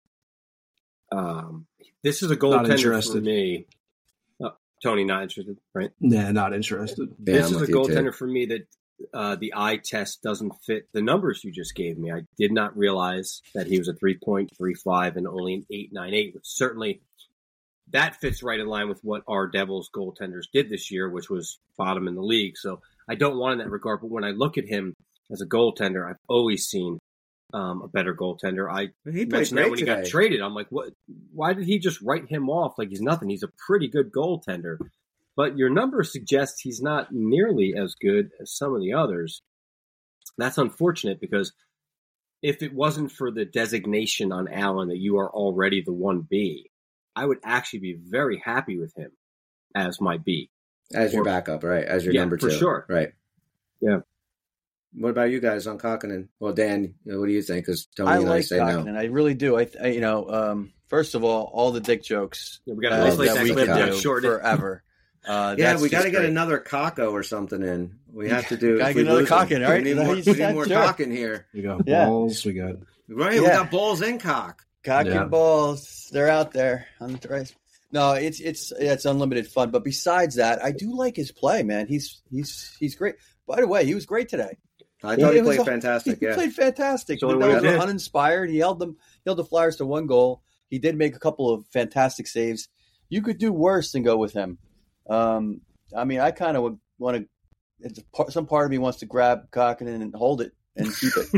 Um, this is a goaltender for me. Tony, not interested, right? Nah, not interested. Yeah, this I'm is a goaltender for me that uh, the eye test doesn't fit the numbers you just gave me. I did not realize that he was a three point three five and only an eight nine eight, which certainly that fits right in line with what our Devils goaltenders did this year, which was bottom in the league. So I don't want in that regard, but when I look at him as a goaltender, I've always seen um, a better goaltender. I he mentioned that when today. he got traded. I'm like, what? Why did he just write him off like he's nothing? He's a pretty good goaltender. But your numbers suggest he's not nearly as good as some of the others. That's unfortunate because if it wasn't for the designation on Allen that you are already the one B, I would actually be very happy with him as my B. As your or, backup, right? As your yeah, number two. For sure. Right. Yeah. What about you guys on Kähkönen? Well, Dan, what do you think? Because Tony I and like I say Kähkönen. no. I really do. I, I you know, um, first of all, all the dick jokes yeah, we got uh, to that we could do shorten forever. Uh, yeah, we got to get great. another Kako or something in. We have to do. Got to get another Kähkönen, all right? We need more, we need more cock in here. We got yeah. balls. We got right. Yeah. We got balls and cock. Cock yeah. and balls. They're out there on the race. No, it's it's it's unlimited fun. But besides that, I do like his play, man. He's he's he's great. By the way, he was great today. I thought he, he played a, fantastic. He yeah. played fantastic. So That was was uninspired. He held them he held the Flyers to one goal. He did make a couple of fantastic saves. You could do worse than go with him. Um, I mean, I kind of would want to. Some part of me wants to grab Kähkönen and hold it and keep it.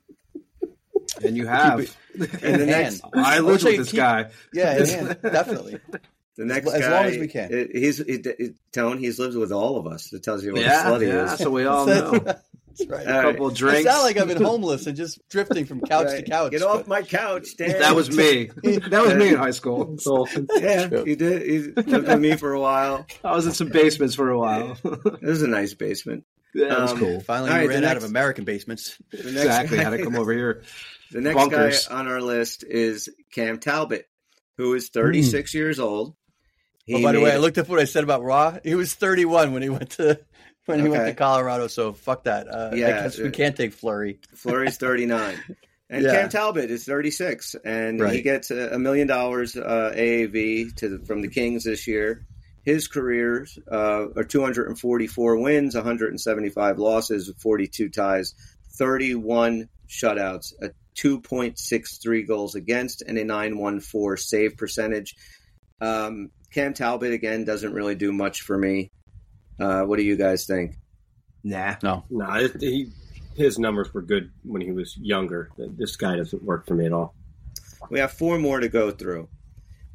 And you have. And the next, I live with this keep, guy. Yeah, yeah, definitely. The next as guy, long as we can. It, he's it, it, Tone. He's lived with all of us. It tells you what Yeah, a slut he yeah, is. so we all know. That's right. A couple of drinks. I sound like I've been homeless and just drifting from couch Right. to couch. Get off my couch, Dan. That was me. That was me in high school. So, yeah, you did. You lived with me for a while. I was in some basements for a while. It was a nice basement. Yeah, that was Um, cool. Finally, All we right, ran the out next- of American basements. The next Exactly. guy, Had to come over here. The next Bunkers. guy on our list is Cam Talbot, who is thirty-six mm. years old. He Oh, by the way, made- I looked up what I said about Raw. He was thirty-one when he went to when he Okay. went to Colorado. So fuck that. Uh, Yeah, I guess we can't take Fleury. Fleury's thirty-nine. And Yeah. Cam Talbot is thirty-six, and Right. he gets a, a million dollars uh, A A V to the, from the Kings this year. His careers uh, are two hundred forty-four wins, one hundred seventy-five losses, forty-two ties, thirty-one shutouts, a two point six three goals against, and a nine one four save percentage. Um, Cam Talbot, again, doesn't really do much for me. Uh, what do you guys think? Nah. No. No, it, he, his numbers were good when he was younger. This guy doesn't work for me at all. We have four more to go through.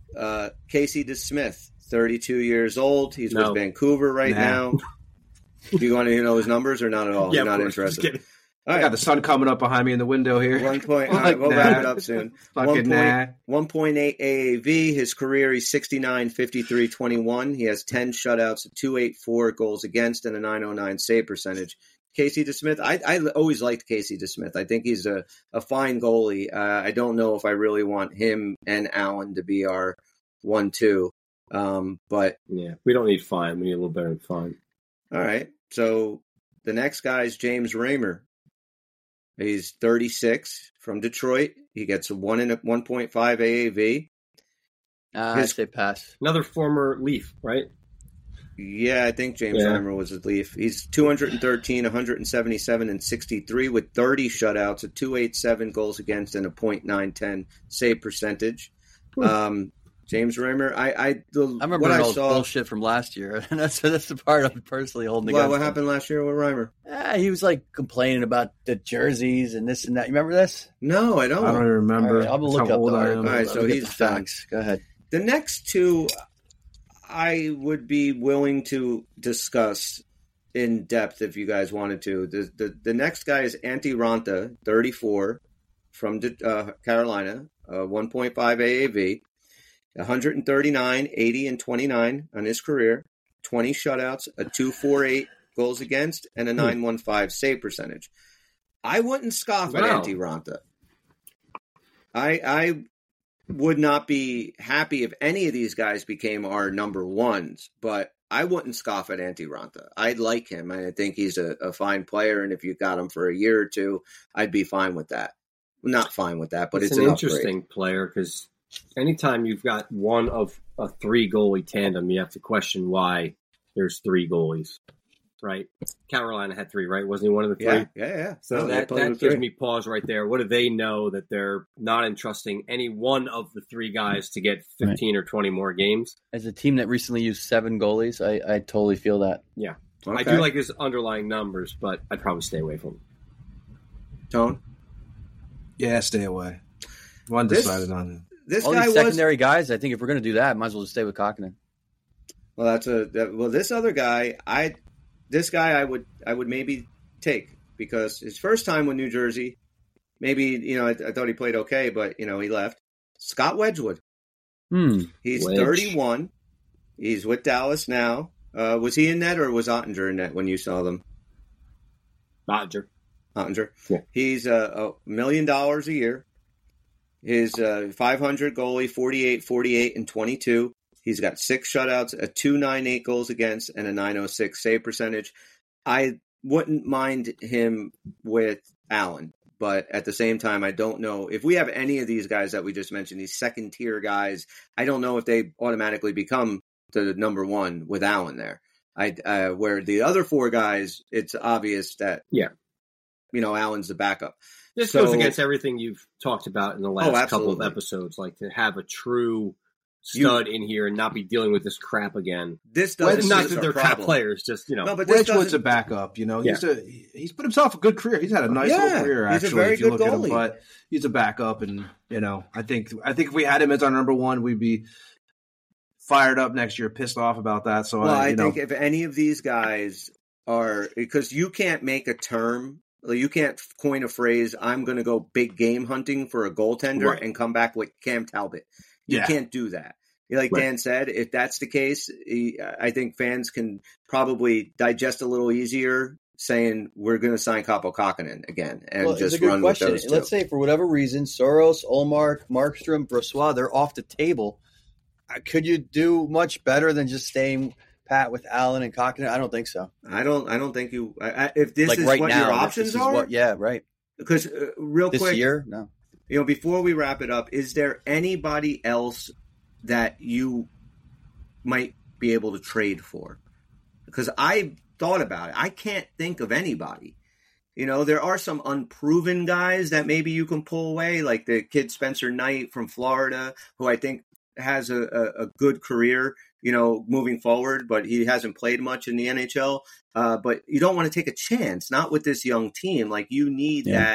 Uh, Casey DeSmith, thirty-two years old. He's No. with Vancouver right Nah. now. Do you want to know his numbers or not at all? Yeah, You're of not course. Just interested. kidding. All I right. got the sun coming up behind me in the window here. One point. Like, All right, we'll nah. wrap it up soon. Fucking One point, nah. one point eight A A V. His career, he's sixty-nine, fifty-three, twenty-one. He has ten shutouts, a two eighty-four goals against, and a nine oh nine save percentage. Casey DeSmith, I, I always liked Casey DeSmith. I think he's a, a fine goalie. Uh, I don't know if I really want him and Allen to be our one two. Um, but Yeah, we don't need fine. We need a little better than fine. all right. So the next guy is James Raymer. He's thirty-six from Detroit. He gets a one and a one point five A A V. Uh, His- I say pass. Another former Leaf, right? Yeah, I think James Yeah. Reimer was his Leaf. He's two thirteen, one seventy-seven, and sixty-three with thirty shutouts, a two eighty-seven goals against, and a point nine one oh save percentage. Um, James Reimer, I I, the, I remember what I all the saw. bullshit from last year, and that's that's the part I'm personally holding Well, against what him. happened last year with Reimer? Yeah, he was like complaining about the jerseys and this and that. You remember this? No, I don't. I don't even remember. All right, I'm gonna That's look how up old the I article. am. All right, so Let me get he's the facts. Go ahead. The next two, I would be willing to discuss in depth if you guys wanted to. The the, the next guy is Antti Ranta, thirty-four, from uh, Carolina, uh, one point five A A V, one thirty-nine, eighty, and twenty-nine on his career, twenty shutouts, a two forty-eight goals against, and a nine fifteen save percentage. I wouldn't scoff at Wow. Antti Ranta. I I would not be happy if any of these guys became our number ones, but I wouldn't scoff at Antti Ranta. I like him, and I think he's a, a fine player, and if you got him for a year or two, I'd be fine with that. Not fine with that, but it's, it's, an an interesting upgrade. player because anytime you've got one of a three goalie tandem, you have to question why there's three goalies, right? Carolina had three, right? Wasn't he one of the three? Yeah, yeah, yeah. So No, they that, played that with gives three. me pause right there. What do they know that they're not entrusting any one of the three guys to get fifteen or twenty more games? As a team that recently used seven goalies, I, I totally feel that. Yeah. Okay. I do like his underlying numbers, but I'd probably stay away from him. Tone? Yeah, stay away. One This- decided on it. This All guy these was secondary guys, I think if we're going to do that, might as well just stay with Kokkonen. well. That's a that, well. This other guy, I this guy, I would I would maybe take because his first time with New Jersey, maybe you know I, I thought he played okay, but you know he left. Scott Wedgwood. Hmm. He's Wedge. thirty-one. He's with Dallas now. Uh, was he in net or was Ottinger in net when you saw them? Roger. Ottinger. Yeah. He's uh, a million dollars a year. His uh, five hundred goalie, forty-eight, forty-eight, and twenty-two. He's got six shutouts, a two ninety-eight goals against, and a nine oh six save percentage. I wouldn't mind him with Allen, but at the same time, I don't know if we have any of these guys that we just mentioned, these second tier guys. I don't know if they automatically become the number one with Allen there. I uh, where the other four guys, it's obvious that Yeah. you know Allen's the backup. This So- goes against everything you've talked about in the last couple of absolutely. episodes, like to have a true stud in here and not be dealing with this crap again. This Well, doesn't not this that is they're our crap problem. players, just you know. No, but this Wedgwood's doesn't. a backup, you know. Yeah. He's a he's put himself a good career. He's had a nice Yeah, little career he's a actually. very if you good look at goalie. him, but he's a backup, and you know, I think I think if we had him as our number one, we'd be fired up next year, pissed off about that. So Well, I, I you think know, if any of these guys are because you can't make a term, like, you can't coin a phrase. I'm going to go big game hunting for a goaltender Right. and come back with Cam Talbot. You Yeah. can't do that. Like Right. Dan said, if that's the case, he, I think fans can probably digest a little easier saying we're going to sign Kaapo Kokkonen again and Well, it's just a good run question. with those two. Let's say for whatever reason, Soros, Olmark, Markstrom, Brossois, they're off the table. Uh, Could you do much better than just staying pat with Allen and Kokkonen? I don't think so. I don't. I don't think you. I, I, if this like is right what now, your this options is are, what- yeah, right. because uh, real This quick, year, no. you know, before we wrap it up, is there anybody else that you might be able to trade for? Because I thought about it. I can't think of anybody. You know, there are some unproven guys that maybe you can pull away, like the kid Spencer Knight from Florida, who I think has a, a, a good career, you know, moving forward, but he hasn't played much in the N H L. Uh, but you don't want to take a chance, not with this young team. Like, you need Yeah. that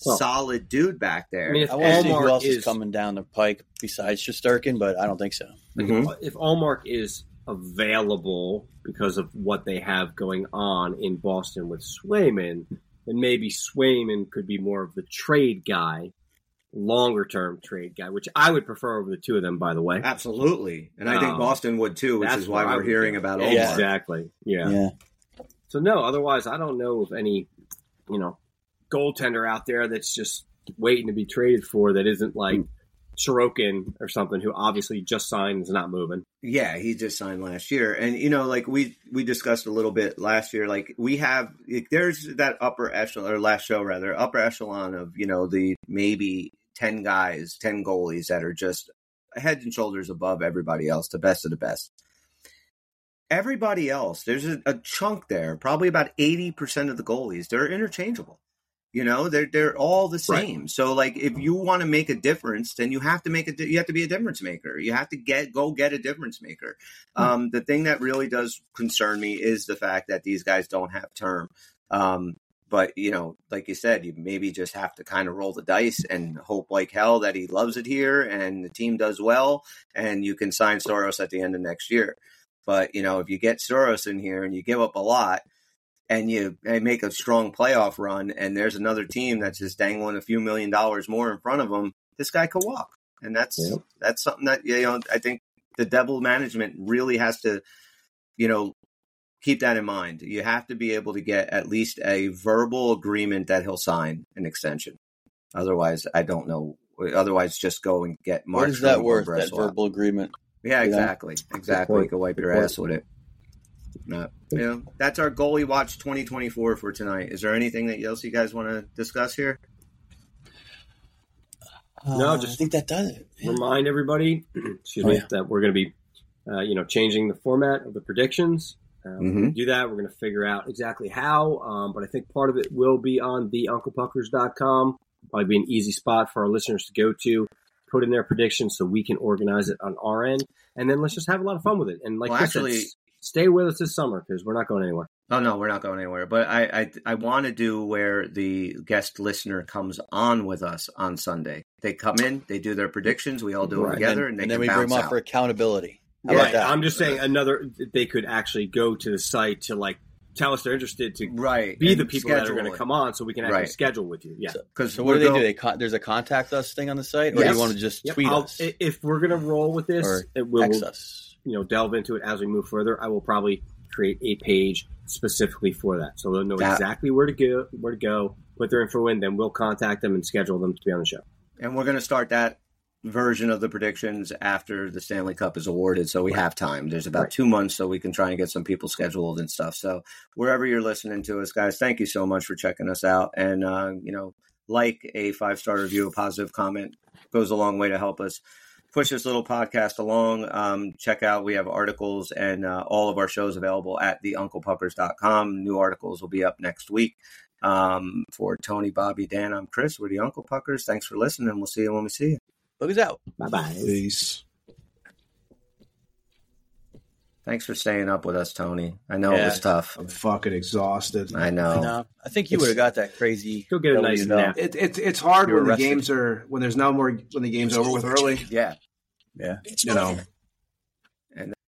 Well, solid dude back there. I mean, if I want to see who Allmark else is, is coming down the pike besides Shesterkin, but I don't think so. Like Mhm. if, if Allmark is available because of what they have going on in Boston with Swayman, then maybe Swayman could be more of the trade guy, longer term trade guy, which I would prefer over the two of them, by the way. Absolutely. And I think Um, Boston would too, which that's is why what I we're would hearing do. about Yeah, Omar. Exactly. Yeah. Yeah. So no, otherwise I don't know of any, you know, goaltender out there that's just waiting to be traded for that isn't like Sorokin or something, who obviously just signed and is not moving. Yeah, he just signed last year. And, you know, like we, we discussed a little bit last year, like we have, like, there's that upper echelon, or last show rather, upper echelon of, you know, the maybe ten guys, ten goalies that are just head and shoulders above everybody else, the best of the best. Everybody else, there's a, a chunk there, probably about eighty percent of the goalies, they're interchangeable. You know, they're they're all the same. Right. So, like, if you want to make a difference, then you have to make a you have to be a difference maker. You have to get go get a difference maker. Hmm. Um, the thing that really does concern me is the fact that these guys don't have term. Um, but you know, like you said, you maybe just have to kind of roll the dice and hope like hell that he loves it here and the team does well, and you can sign Soros at the end of next year. But you know, if you get Soros in here and you give up a lot, and you make a strong playoff run, and there's another team that's just dangling a few million dollars more in front of them, this guy could walk. And that's yep. that's something that, you know, I think the Devil management really has to, you know, keep that in mind. You have to be able to get at least a verbal agreement that he'll sign an extension. Otherwise, I don't know. Otherwise, just go and get Mark. What is that worth, that verbal agreement? Yeah, exactly. Yeah. Exactly. You can wipe your ass with it. No, you know, that's our goalie watch twenty twenty-four for tonight. Is there anything that else you guys want to discuss here? Uh, no, just I think that does it. Yeah. Remind everybody, excuse oh, me, yeah. that we're going to be, uh, you know, changing the format of the predictions. Um, mm-hmm. Do that. We're going to figure out exactly how, um, but I think part of it will be on the uncle puckers dot com. Probably be an easy spot for our listeners to go to, put in their predictions so we can organize it on our end, and then let's just have a lot of fun with it. And like well, actually. Said, stay with us this summer because we're not going anywhere. Oh, no, we're not going anywhere. But I I, I want to do where the guest listener comes on with us on Sunday. They come in, they do their predictions, we all do right. it together, and, and, and they then can we bring them out up for accountability. How right. I'm just saying another, they could actually go to the site to like tell us they're interested to right. be and the people that are going to come on so we can actually right. schedule with you. Yeah. So, so what do they go- do? They con- There's a contact us thing on the site, or yes. do you want to just yep. tweet I'll, us? If we're going to roll with this, or it will, text us. You know, delve into it as we move further. I will probably create a page specifically for that, so they'll know that, exactly where to go, where to go, put their info in. Then we'll contact them and schedule them to be on the show. And we're going to start that version of the predictions after the Stanley Cup is awarded, so we right. have time. There's about right. two months, so we can try and get some people scheduled and stuff. So wherever you're listening to us, guys, thank you so much for checking us out. And uh, you know, like a five star review, a positive comment goes a long way to help us push this little podcast along. Um, check out, we have articles and uh, all of our shows available at the uncle puckers dot com. New articles will be up next week. Um, for Tony, Bobby, Dan, I'm Chris. We're the Uncle Puckers. Thanks for listening. We'll see you when we see you. Boogers out. Bye-bye. Peace. Thanks for staying up with us, Tony. I know yeah, it was tough. I'm fucking exhausted. I know. I know. I think you would have got that crazy. Go get a nice nap. It, it, it's hard when the games are when there's no more when the game's over with early. Yeah. Yeah. You know.